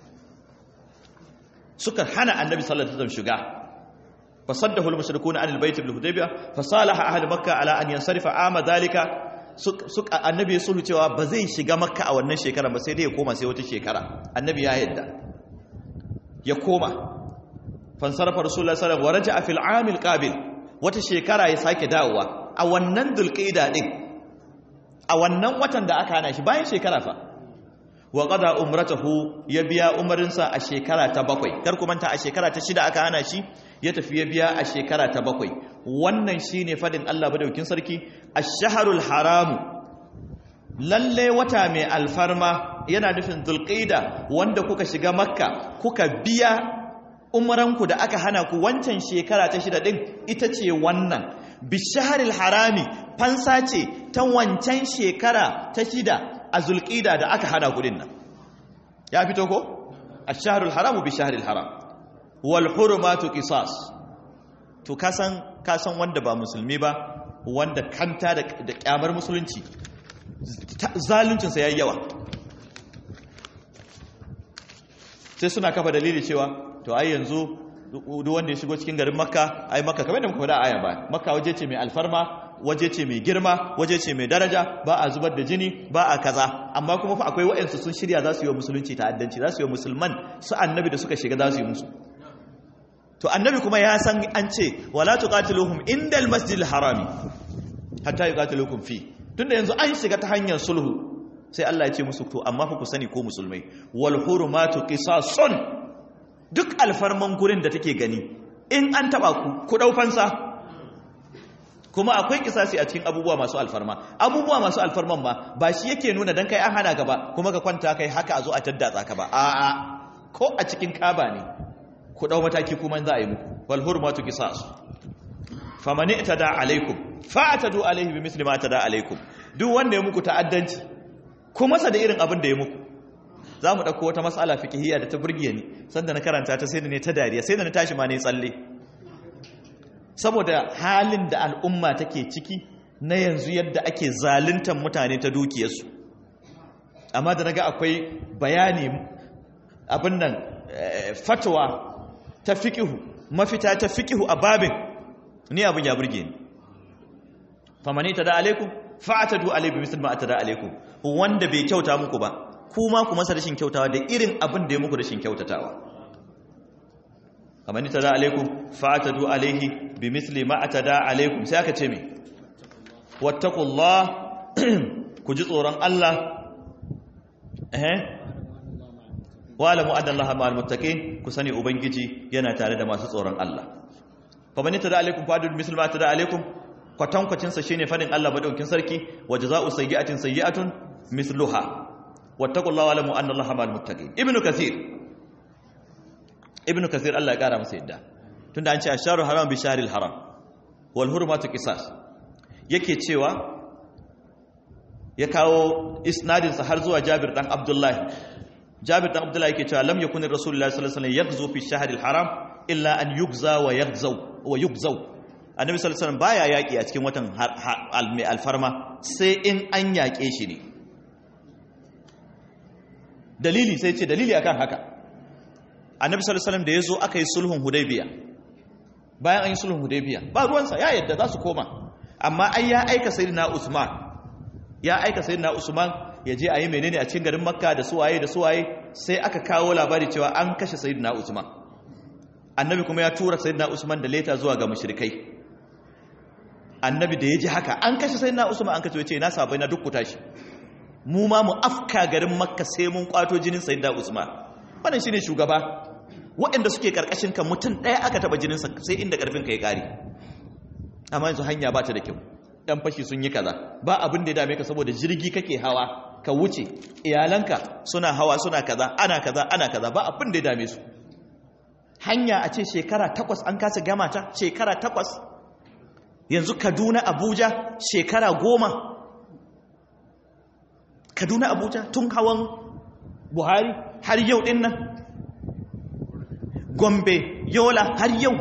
suka hana annabi sallallahu alaihi wasallam shiga fasaddahu al-mushrikuuna anil bayt bil hudaybiya fasalaha ahli makkah ala an yansarifa ama dhalika suka annabi sulhu cewa ba zai shiga makka a wannan shekara ba sai dai ya koma sai wata shekara annabi ya yadda ya koma fansarafa rasulullahi sallallahu alaihi wasallam wa raja'a fil amil qabil wata shekara ya sake dawowa a wannan dulqaida din a wannan watan da aka hana shi bayan shekara fa wa qada umratahu ya biya umarinsa a shekara ta bakwai kar ku manta a shekara ta shida aka hana shi ya tafi ya biya a shekara ta bakwai wannan shine fadin Allah madaukin sarki ash-shahrul haram lalle wata mai alfarma yana nufin dhulqaida wanda kuka shiga makka kuka biya umranku da aka hana ku wancan shekara ta shida din ita ce wannan bishahril harami fansa ce ta wancan shekara ta shida a zulqida da aka hana kudin nan ya fito ko ash-shahrul haramu bishahril haram wal hurumatu qisas to kasan kasan wanda ba musulmi ba wanda kanta da, da kyamar musulunci zaluncin sa yayi yawa sai suna kafa dalili cewa to ai yanzu duk wanda ya shigo cikin garin makka ai makka kamar da muka faɗa aya ba makka waje ce mai alfarma waje ce mai girma waje ce mai daraja ba a zubar da jini ba a kaza amma kuma fa akwai waɗansu sun shirya za su yi wa musulunci ta'addanci za su yi wa musulman su annabi da suka shiga za su yi musu to annabi kuma ya san an ce wala tuqatiluhum indal masjidil harami hatta yuqatilukum fi tunda yanzu an shiga ta hanyar sulhu sai Allah ya ce musu to amma fa ku sani ko musulmai wal hurumatu qisasun duk alfarman gurin da take gani in an taba ku ku dau fansa kuma akwai kisasi a cikin abubuwa masu alfarma abubuwa masu alfarman ma ba shi yake nuna dan kai an hana gaba kuma ka kwanta kai haka a zo a taddatsa ka ba a'a ko a cikin kaba ne ku dau mataki kuma za a yi muku wal hurmatu qisas faman itada alaikum fa'tadu alaihi bimithli ma tada alaikum duk wanda ya muku ta'addanci kuma sa da irin abin da ya muku za mu ɗauko wata matsala fikihiyya da ta burge ni sanda na karanta ta sai da ne ta dariya sai da na tashi ma ne tsalle saboda halin da al'umma take ciki na yanzu yadda ake zaluntar mutane ta dukiyarsu amma da naga akwai bayani abin nan fatwa ta fikihu mafita ta fikihu a babin ni abin ya burge ni famani ta da alaikum fa'atadu alaihi misal ma atada alaikum wanda bai kyauta muku ba kuma ku masa rashin kyautawa da irin abin da ya muku rashin kyautatawa kamar ni tada alaikum fa'atadu alaihi bimithli ma atada alaikum sai aka ce me wattaqullah ku ji tsoron Allah eh wa'lamu anna Allaha ma'al muttaqin ku sani ubangiji yana tare da masu tsoron Allah kamar ni tada alaikum fa'atadu bimithli ma atada alaikum kwatankwacin sa shine fadin Allah madaukin sarki wa jazaa'u sayyi'atin sayyi'atun mithluha wattaqullaha wa alamu anna Allaha ma'al muttaqin ibnu kathir ibnu kathir Allah ya kara masa yadda tunda an ce asharul haram bi sharil haram wal hurmatu qisas yake cewa ya kawo isnadin sa har zuwa Jabir dan Abdullah Jabir dan Abdullah yake cewa lam yakun rasulullahi sallallahu alaihi wasallam yaghzu fi shahril haram illa an yughza wa yaghzaw wa yughzaw annabi sallallahu alaihi wasallam baya yaki a cikin watan alfarma sai in an yake shi ne dalili sai ce dalili akan haka annabi sallallahu alaihi wasallam da yazo aka yi sulhun hudaybiya bayan an yi sulhun hudaybiya ba ruwansa ya yadda za su koma amma ai ya aika sayyidina usman ya aika sayyidina usman ya je a yi menene a cikin garin makka da suwaye da suwaye sai aka kawo labari cewa an kashe sayyidina usman annabi kuma ya tura sayyidina usman da leta zuwa ga mushrikai annabi da ya ji haka an kashe sayyidina usman an kace ce na sabai na duk ku tashi mu ma mu afka garin makka sai mun kwato jinin sayyidina usman. Wannan shine shugaba. Waɗanda suke karkashin ka mutum ɗaya aka taba jinin sa sai inda karfin ka ya kare. Amma yanzu hanya ba ta da kyau, dan fashi sun yi kaza, ba abin da ya dame ka saboda jirgi kake hawa ka wuce, iyalanka suna hawa suna kaza, ana kaza ana kaza, ba abin da ya dame su. Hanya a ce shekara takwas an kasa gama ta, shekara takwas. Yanzu Kaduna Abuja shekara goma. Kaduna Abuja tun hawan Buhari har yau din nan. Gombe Yola har yau.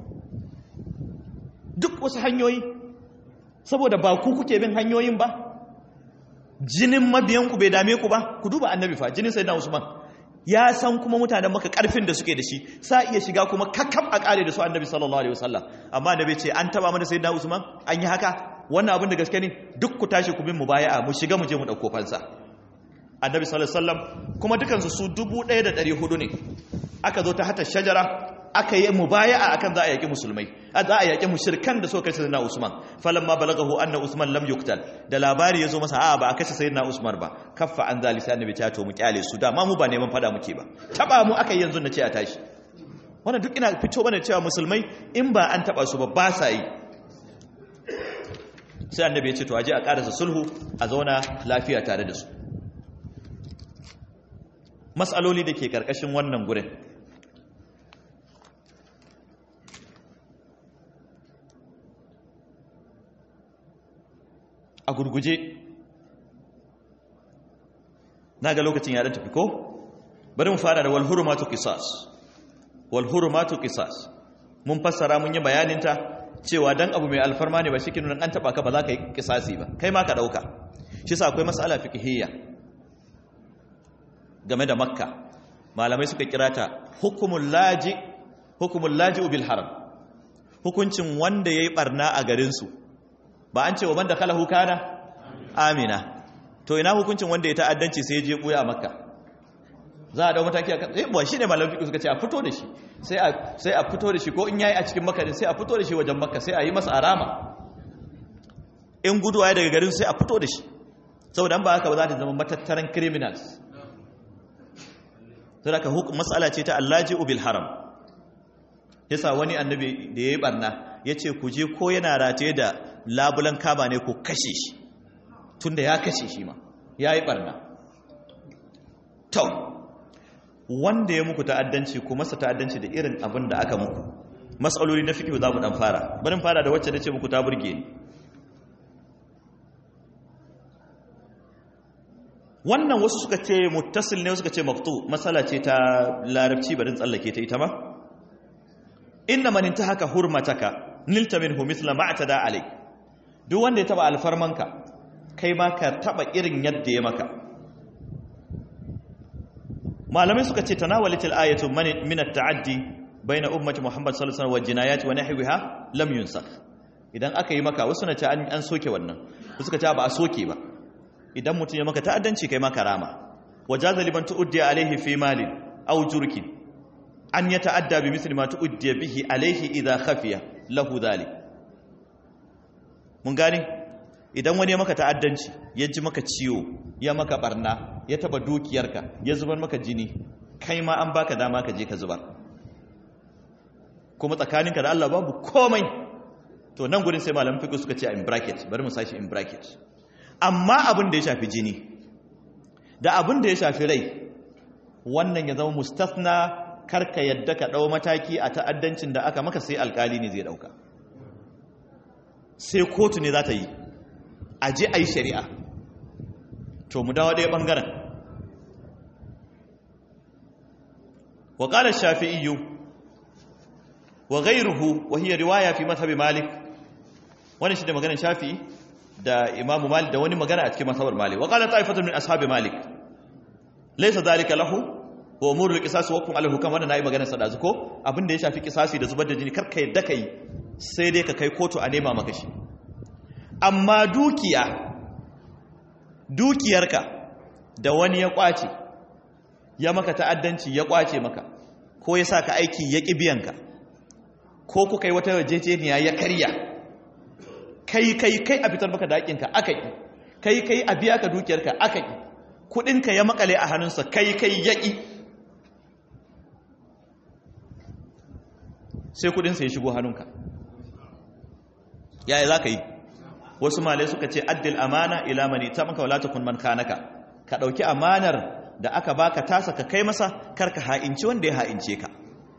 Duk wasu hanyoyi, saboda ba ku kuke bin hanyoyin ba. Jinin mabiyanku bai dame ku ba. Ku duba annabi fa, jinin sayyidina Usman. Ya san kuma mutanen maka karfin da suke da shi, sa iya shiga kuma kakkab a kare da su annabi sallallahu alaihi wasallam. Amma annabi ce an taba mana sayyidina Usman, an yi haka, wannan abin da gaske ne, duk ku tashi ku bin mubaya'a, mu shiga mu je mu dauko fansa. Annabi sallallahu alaihi wasallam kuma dukansu su dubu ɗaya da ɗari hudu ne. Aka zo ta hata shajara, aka yi mubaya'a akan za a yaki musulmai, za a yaki mushrikan da suka kashe sayyidina Usman. Falamma balagahu anna Usman lam yuqtal, da labari yazo masa a ba a kashe sayyidina Usman ba, kaffa an zalisa annabi ta to mu kyale su, da ma mu ba neman fada muke ba, taba mu aka yi yanzu na ce a tashi. Wannan duk ina fito bane cewa musulmai in ba an taba su ba ba sa yi. Sai annabi ya ce to aje a karasa sulhu, a zauna lafiya tare da su. Mas'aloli da ke karkashin wannan gurin, a gurguje, na ga lokacin ya tafi ko? Bari mu fara da wal hurumatu qisas. Wal hurumatu qisas mun fassara mun yi bayaninta cewa dan abu mai alfarma ne ba shi kinan an taba ka ba za ka yi kisasi ba, kai ma ka dauka. Shi sa akwai mas'ala fiqhiyya game da Makka, malamai suka kira ta hukumul laji hukumul laji bil haram, hukuncin wanda yayi barna a garin su. Ba an ce wa man dakhalahu kana amina, to ina hukuncin wanda ya ta'addanci sai ya je buya a Makka? Za a dau mataki a kan eh ba shine malamin fiqh suka ce a fito da shi, sai a sai a fito da shi, ko in yayi a cikin Makka din sai a fito da shi wajen Makka, sai a yi masa arama. In guduwa daga garin sai a fito da shi, saboda an ba haka ba za ta zama matattaran criminals. Saboda ka hukum mas'ala ce ta allaji'u bil haram. Yasa wani annabi da yayi barna yace ku je ko yana rataye da labulan kaba ne ku kashe shi, tunda ya kashe shi ma yayi barna. To wanda ya muku ta'addanci ku masa ta'addanci da irin abin da aka muku. Mas'aloli na fiqh za mu dan fara. Bari fara da wacce nace muku ta burge ni. Wannan wasu suka ce muttasil ne, suka ce maqtu, masala ce ta larabci, barin tsallake ta ita ma. Inna man intahaka hurmataka nilta minhu mithla ma atada alayk. Duk wanda ya taba alfarmanka, kai ma ka taba irin yadda ya maka. Malamai suka ce tanawalatil ayatu min at-ta'addi baina ummati Muhammad sallallahu alaihi wasallam wa jinayati wa nahwiha lam yunsakh. Idan aka yi maka, wasu na ce an, an soke wannan, suka ce ba a soke ba. Idan mutum ya maka ta'addanci kai ma karama. Wajaza liman tu'addi alaihi fi malin aw jurkin an yata'adda bi mithli ma tu'addi bihi alaihi idha khafiya lahu dhalik. Mun gane? Idan wani ya maka ta'addanci, ya ji maka ciwo, ya maka barna, ya taba dukiyarka, ya zubar maka jini, kai ma an baka dama ka je ka zubar. Kuma tsakaninka da Allah babu komai. To nan gurin sai malamin fiqh suka ce in bracket, bari mu sashi in bracket. Amma abin da ya shafi jini da abin da ya shafi rai, wannan ya zama mustathna, karka yadda ka dau mataki a ta'addancin da aka maka, sai alkali ne zai dauka, sai kotu ne za ta yi, a je a yi shari'a. To mu dawo ɗaya ɓangaren. Wa ƙala shafi'iyyu wa ghayruhu wa hiya riwaya fi mazhabi Malik. Wani shi da maganar Shafi'i da Imam Malik, da wani magana a cikin mazhabar Malik. Wa qala ta'ifatun min ashabi Malik laysa dhalika lahu wa umurul qisas wa hukm al-hukam. Wannan nayi maganar sa dazu ko abin da ya shafi qisasi da zubar da jini, kar ka yadda kai, sai dai ka kai kotu a nema maka shi. Amma dukiya, dukiyarka da wani ya kwace, ya maka ta'addanci, ya kwace maka, ko ya sa ka aiki ya ƙi biyanka, ko kuka yi wata yarjejeniya ya karya, kai kai kai a fitar maka da haƙinka aka yi, kai kai a biya ka dukiyarka aka yi kudinka ya makale a hannunsa kai kai yaƙi sai kudinsa ya shigo hannunka yaya za ka yi wasu malai suka ce addil amana ila mani ta maka wala takun man kanaka ka ɗauki amanar da aka baka tasa ka kai masa karka ha'inci wanda ya ha'ince ka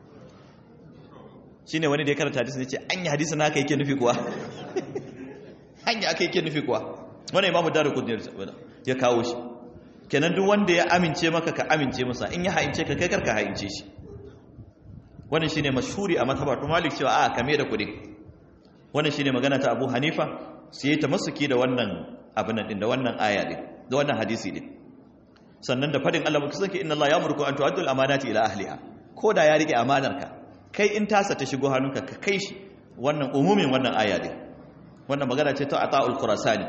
shine wani da ya karanta hadisi ne ce an yi hadisi na aka yake nufi kuwa an yi aka yake nufi kuwa wani imamu daru kudin ya kawo shi kenan duk wanda ya amince maka ka amince masa in ya ha'ince ka kai karka ha'ince shi wannan shine mashhuri a mazhabar Malik cewa a kame da kudin wannan shine magana ta Abu Hanifa sai ya tamassuki da wannan abin din da wannan aya din da wannan hadisi din sannan da fadin Allah muka sanke inna Allah ya'muru an tu'addu al-amanati ila ahliha ko da ya rike amanarka kai in tasa ta shigo hannunka ka kai shi wannan umumin wannan aya din wannan magana ce ta Ata'ul Khurasani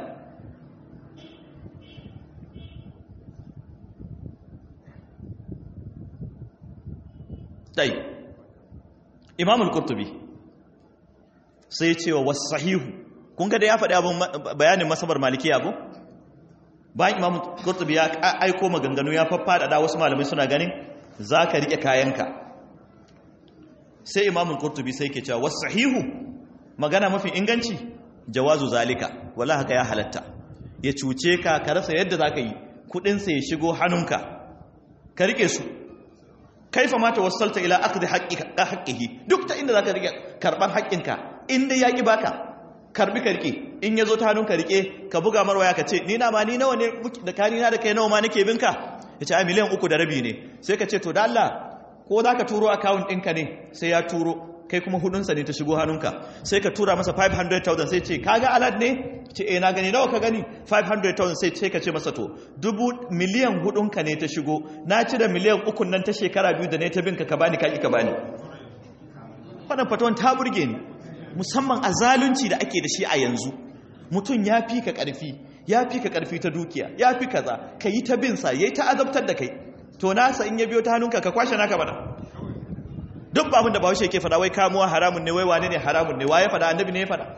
dai Imam al-Qurtubi sai ce wa wasahihu kun ga da ya faɗi abin bayanin masabar maliki abu bayan Imam al-Qurtubi ya aiko maganganu ya faffada da wasu malamai suna ganin zaka rike kayanka sai Imam al-Qurtubi sai ke cewa wasahihu magana mafi inganci jawazu zalika wala haka ya halatta ya cuce ka ka rasa yadda zaka yi kudin sa ya shigo hannunka ka rike su kaifa ma tawassalta ila akhdhi haqqika haqqihi duk ta inda zaka rike karban haƙƙinka inda yaki baka karbi ka rike in yazo ta hannunka rike ka buga marwaya ka ce ni na ma ni nawa ne da kani na da kai nawa ma nake binka yace a miliyan uku da rabi ne sai ka ce to da Allah ko zaka turo account ɗinka ne sai ya turo kai kuma hudunsa ne ta shigo hannunka sai ka tura masa five hundred thousand sai ce kaga alad ne ce eh na gani nawa ka gani five hundred thousand sai ce ka ce masa to dubu miliyan hudunka ne ta shigo na ci da miliyan uku nan ta shekara biyu da ne ta binka ka bani kaki ka bani wannan fatawan ta burge ni musamman a zalunci da ake da shi a yanzu mutum ya fi ka karfi ya fi ka karfi ta dukiya ya fi kaza ka yi ta bin sa yayi ta azabtar da kai to nasa in ya biyo ta hannunka ka kwashe naka bana duk babin da bahaushe yake fada wai kamuwa haramun ne wai wane ne haramun ne waye fada annabi ne ya fada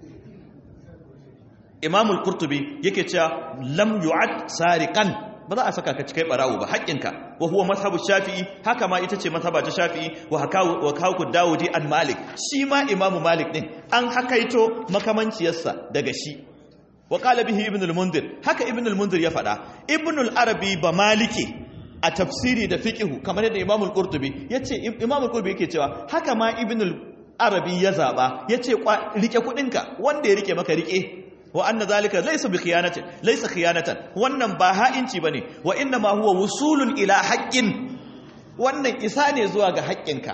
Imam al-Qurtubi yake cewa lam yu'ad sariqan ba za a saka ka cikai barawo ba haƙƙinka wa huwa mazhabu shafi'i haka ma ita ce mazhaba ta shafi'i wa hakawu wa kawu dawudi an malik shi ma Imam Malik din an hakaito makamanciyarsa daga shi wa qala bihi ibn al-Mundhir haka ibn al-Mundhir ya fada ibn al-Arabi ba maliki a tafsiri da fiqhu kamar yadda Imam al-Qurtubi yace Imam al-Qurtubi yake cewa haka ma Ibn al-Arabi ya zaba yace rike kudinka wanda ya rike maka rike wa anna zalika laysa bi khiyanatin laysa khiyanatan wannan ba ha'inci bane wa inna ma huwa wusulun ila haqqin wannan isa ne zuwa ga haƙƙinka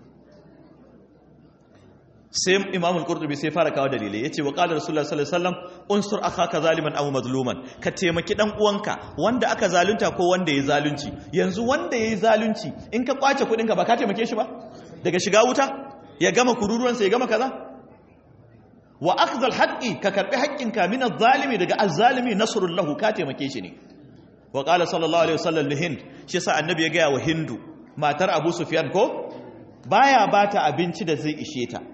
sai Imam al-Qurtubi sai fara kawo dalilai yace wa qala Rasulullah sallallahu alaihi wasallam unsur akhaka zaliman aw mazluman ka taimaki dan uwanka wanda aka zalunta ko wanda yayi zalunci yanzu wanda yayi zalunci in ka kwace kudin ka ba ka taimake shi ba daga shiga wuta ya gama kururuwan sa ya gama kaza wa akhdha al-haqqi ka karbi haƙƙinka min az-zalimi daga az-zalimi nasrul lahu ka taimake shi ne wa qala sallallahu alaihi wasallam li Hind shi sa annabi ya ga wa Hindu matar Abu Sufyan ko baya bata abinci da zai ishe ta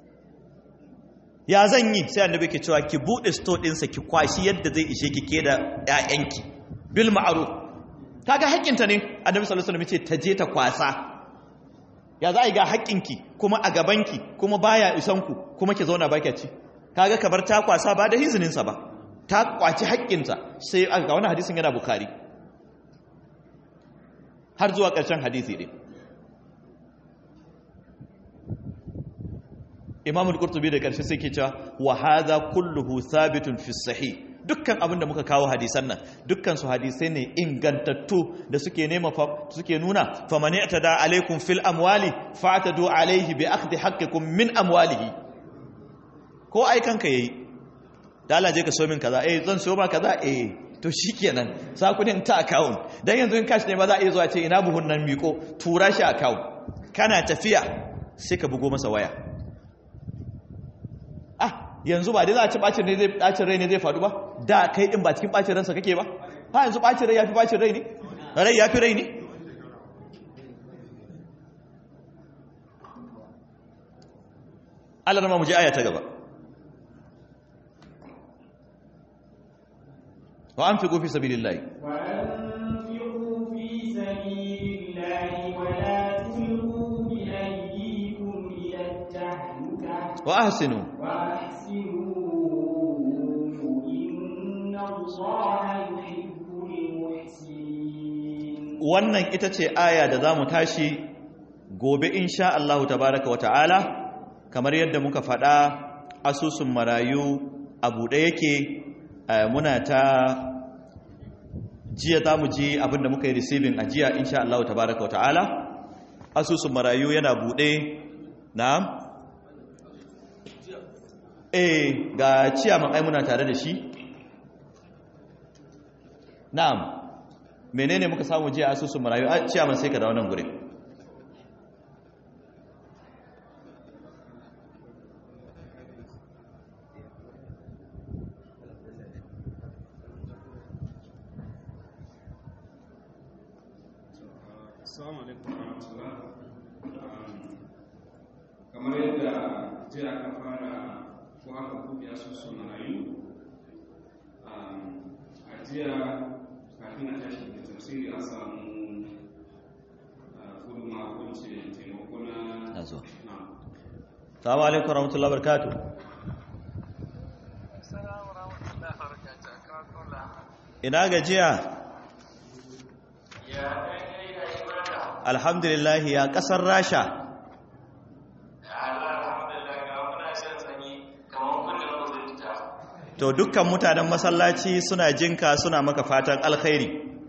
ya zan yi sai annabi ke cewa ki bude store ɗinsa ki kwashi yadda zai ishe ki ke da ƴaƴanki bil ma'ruf kaga haƙƙinta ne annabi sallallahu alaihi wasallam ya ce ta je ta kwasa ya za a yi ga haƙƙinki kuma a gabanki kuma baya isan ku kuma ki zauna baki ci kaga kabar ta kwasa ba da izinin sa ba ta kwaci haƙƙinta sai ga wannan hadisin yana Bukhari har zuwa ƙarshen hadisi din Imam al-Qurtubi da karshe sai ke cewa wa hadha kulluhu thabitun fi sahih dukkan abin da muka kawo hadisan nan dukkan su hadisai ne ingantattu da suke nema suke nuna faman i'tada alaikum fil amwali fa'tadu alaihi bi akhdhi haqqikum min amwalihi ko ai kanka yayi da Allah je ka so min kaza eh zan so ma kaza eh to shikenan sa kudin ta account dan yanzu in cash ne ba za a iya zuwa ce ina buhun nan miko tura shi account kana tafiya sai ka bugo masa waya yanzu ba dai za a ci bacin rai zai bacin rai ne zai faru ba da kai din ba cikin bacin ransa kake ba ha yanzu bacin rai yafi bacin rai ne rai yafi rai ne Allah rama mu ji aya ta gaba fa anfiqu fi sabilillahi وأنفقوا في سبيل الله ولا تلقوا بأيديكم إلى التهلكة wa ahsinu وأحسنوا إن الله يحب المحسنين. wannan ita ce aya da zamu tashi gobe insha Allah tabaaraka wa ta'ala. Kamar yadda muka faɗa, asusun marayu a buɗe yake. Muna ta jiya za mu ji abinda muka yi receiving a jiya insha Allah tabaraka wa ta'ala. Asusun marayu yana buɗe. Na'am, eh ga ciyaman ai muna tare da shi. Na'am, menene muka samu jiya asusun marayu? A ciyaman sai ka da wannan gure. Assalamu alaikum warahmatullah. Kamar yadda jiya aka fara ko aka buɗe asusun marayu, a jiya kafin a tashi da tafsiri an samu gudunmawa ko ce taimako na Nazo. Assalamu alaikum warahmatullahi wabarakatuh. Assalamu warahmatullahi wabarakatuh. Ina gajiya? Ya dai ya ibada. Alhamdulillah, ya kasar Rasha. Alhamdulillah, ga muna shan sanyi kamar kullum musulunta. To dukkan mutanen masallaci suna jinka, suna maka fatan alkhairi.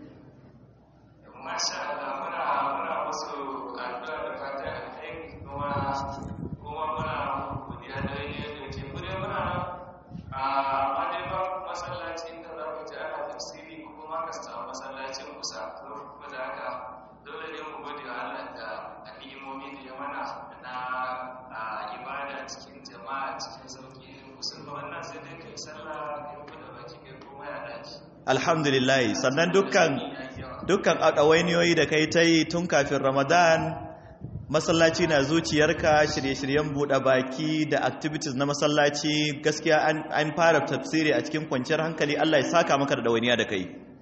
Masha Allah, muna muna musu addu'a da fatan alkhairi kuma kuma muna godiya da yadda ke gode muna a madaiba masallacin da za ku ji ana tafsiri kuma ka samu masallacin kusa. Saboda haka dole ne mu gode wa Allah da ni'imomi da ya mana na ibada cikin jama'a cikin sauki. Musulma wannan sai dai kai sallah kai kuma baki kai kuma ya dace. Alhamdulillah, sannan dukkan dukkan adawainiyoyi da kai ta yi tun kafin Ramadan, masallaci na zuciyarka, shirye-shiryen buɗe baki da activities na masallaci, gaskiya an, an fara tafsiri a cikin kwanciyar hankali. Allah ya saka maka da dawainiya da kai.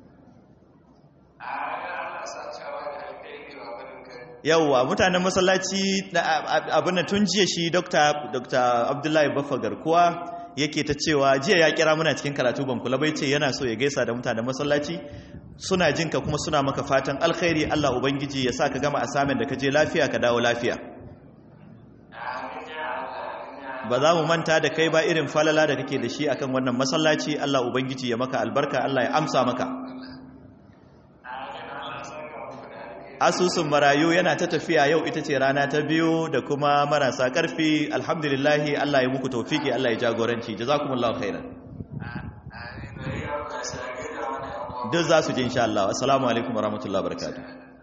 Yawwa, mutanen masallaci abin da tun jiya shi Dr. Abdullahi Baffa Garkuwa yake ta cewa jiya ya kira muna cikin karatu ban kula bai ce yana so ya gaisa da mutanen masallaci, suna jinka kuma suna maka fatan alkhairi. Allah ubangiji ya sa ka gama assignment da ka je lafiya ka dawo lafiya. Ba za mu manta da kai ba irin falala da kake da shi akan wannan masallaci. Allah ubangiji ya maka albarka, Allah ya amsa maka. Asusun marayu yana ta tafiya, yau ita ce rana ta biyu da kuma marasa karfi. Alhamdulillahi, Allah ya muku tawfiki, Allah ya jagoranci. Jazakumullahu khairan. Duk za su ji insha Allah. Assalamu alaikum warahmatullahi wabarakatuh.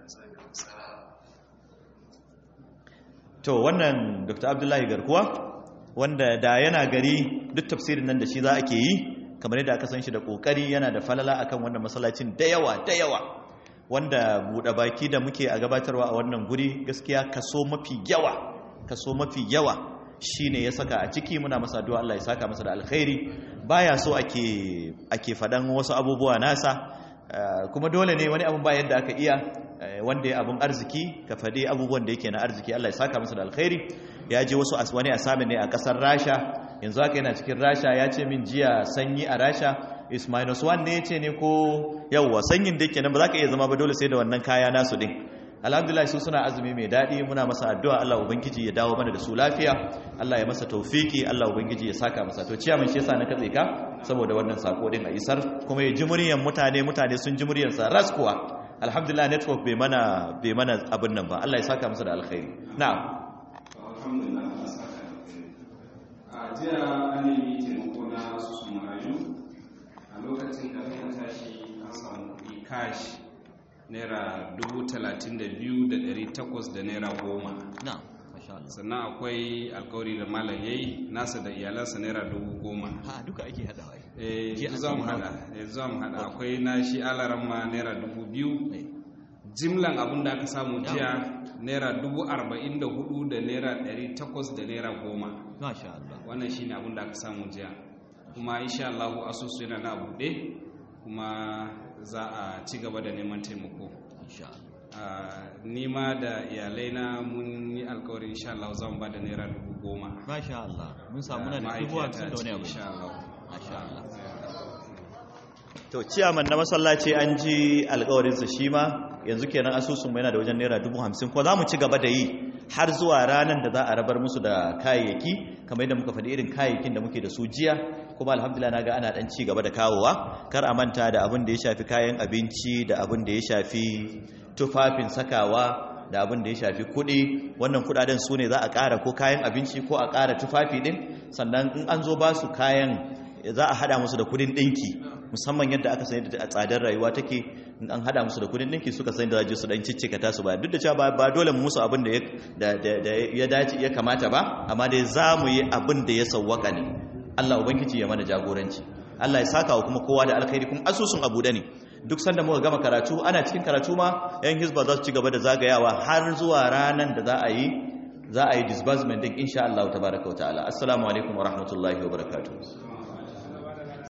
To wannan Doctor Abdullahi Garkuwa, wanda da yana gari duk tafsirin nan da shi za ake yi, kamar yadda aka san shi da kokari, yana da falala akan wannan masallacin da yawa da yawa, wanda buɗe baki da muke a gabatarwa a wannan guri gaskiya kaso mafi yawa kaso mafi yawa shine ya saka a ciki. Muna masa addu'a Allah ya saka masa da alkhairi. Baya so ake ake fadan wasu abubuwa nasa, kuma dole ne wani abun ba yadda aka iya, wanda ya abun arziki ka fadi abubuwan da yake na arziki. Allah ya saka masa da alkhairi. Ya je wasu wani asamin ne a kasar Rasha, yanzu haka yana cikin Rasha. Ya ce min jiya sanyi a Rasha is minus one ne ce ne ko yawwa, sanyin da yake nan ba za ka iya zama ba, dole sai da wannan kaya nasu din. Alhamdulillah, su suna azumi mai daɗi. Muna masa addu'a Allah ubangiji ya dawo mana da su lafiya, Allah ya masa tawfiki, Allah ubangiji ya saka masa. To ciyaman shi yasa na katse ka saboda wannan sako din a isar, kuma ya ji muryan mutane mutane sun ji muryan sa ras kuwa. Alhamdulillah, network bai mana bai mana abin nan ba. Allah ya saka masa da alkhairi. Na'am. Alhamdulillah, Allah saka alkhairi. A jiya an yi taimako na asusun marayu. A lokacin da muka tashi an samu kuɗi cash naira dubu talatin da biyu da ɗari takwas da naira goma. Sannan akwai alkawari da malam yayi nasa da iyalansa naira dubu goma. Ha, duka ake hadawa. Eh, za mu hada. Eh, za mu hada. Akwai na shi alaran ma naira dubu biyu. Jimlan abin da aka samu jiya naira dubu arba'in da hudu da naira ɗari takwas da naira goma. Masha Allah. Wannan shine abin da aka samu jiya. Kuma insha Allah asusu yana na buɗe. kuma za a ci gaba da neman taimako. Ni ma da iyalai na mun yi alkawarin insha Allah zan ba da naira dubu goma. Masha Allah, mun samu na da dubu hamsin da wani abu. Insha Allah. Masha Allah. To ciyaman na masallaci an ji alkawarinsa shi ma yanzu kenan asusun yana da wajen naira dubu hamsin ko za mu ci gaba da yi har zuwa ranar da za a rabar musu da kayayyaki kamar yadda muka faɗi irin kayayyakin da muke da su jiya, kuma alhamdulillah na ga ana ɗan ci gaba da kawowa. Kar a manta da abin da ya shafi kayan abinci da abin da ya shafi tufafin sakawa da abin da ya shafi kuɗi. Wannan kuɗaɗen su ne za a ƙara ko kayan abinci ko a ƙara tufafi ɗin, sannan in an zo ba su kayan za a haɗa musu da kuɗin ɗinki, musamman yadda aka sani da tsadar rayuwa take. In an hada musu da kudin dinki suka sani da zaje su dan ciccika ta su ba, duk da cewa ba dole mu musu abin da ya dace ya kamata ba, amma dai za mu yi abin da ya sawwaka ne. Allah ubangiji ya mana jagoranci, Allah ya saka wa kuma kowa da alkhairi. Kuma asusun abu da ne, duk sanda muka gama karatu ana cikin karatu ma yan hizba za su ci gaba da zagayawa har zuwa ranar da za a yi za a yi disbursement din insha Allah tabaraka wa ta'ala. Assalamu alaikum wa rahmatullahi wa barakatuh.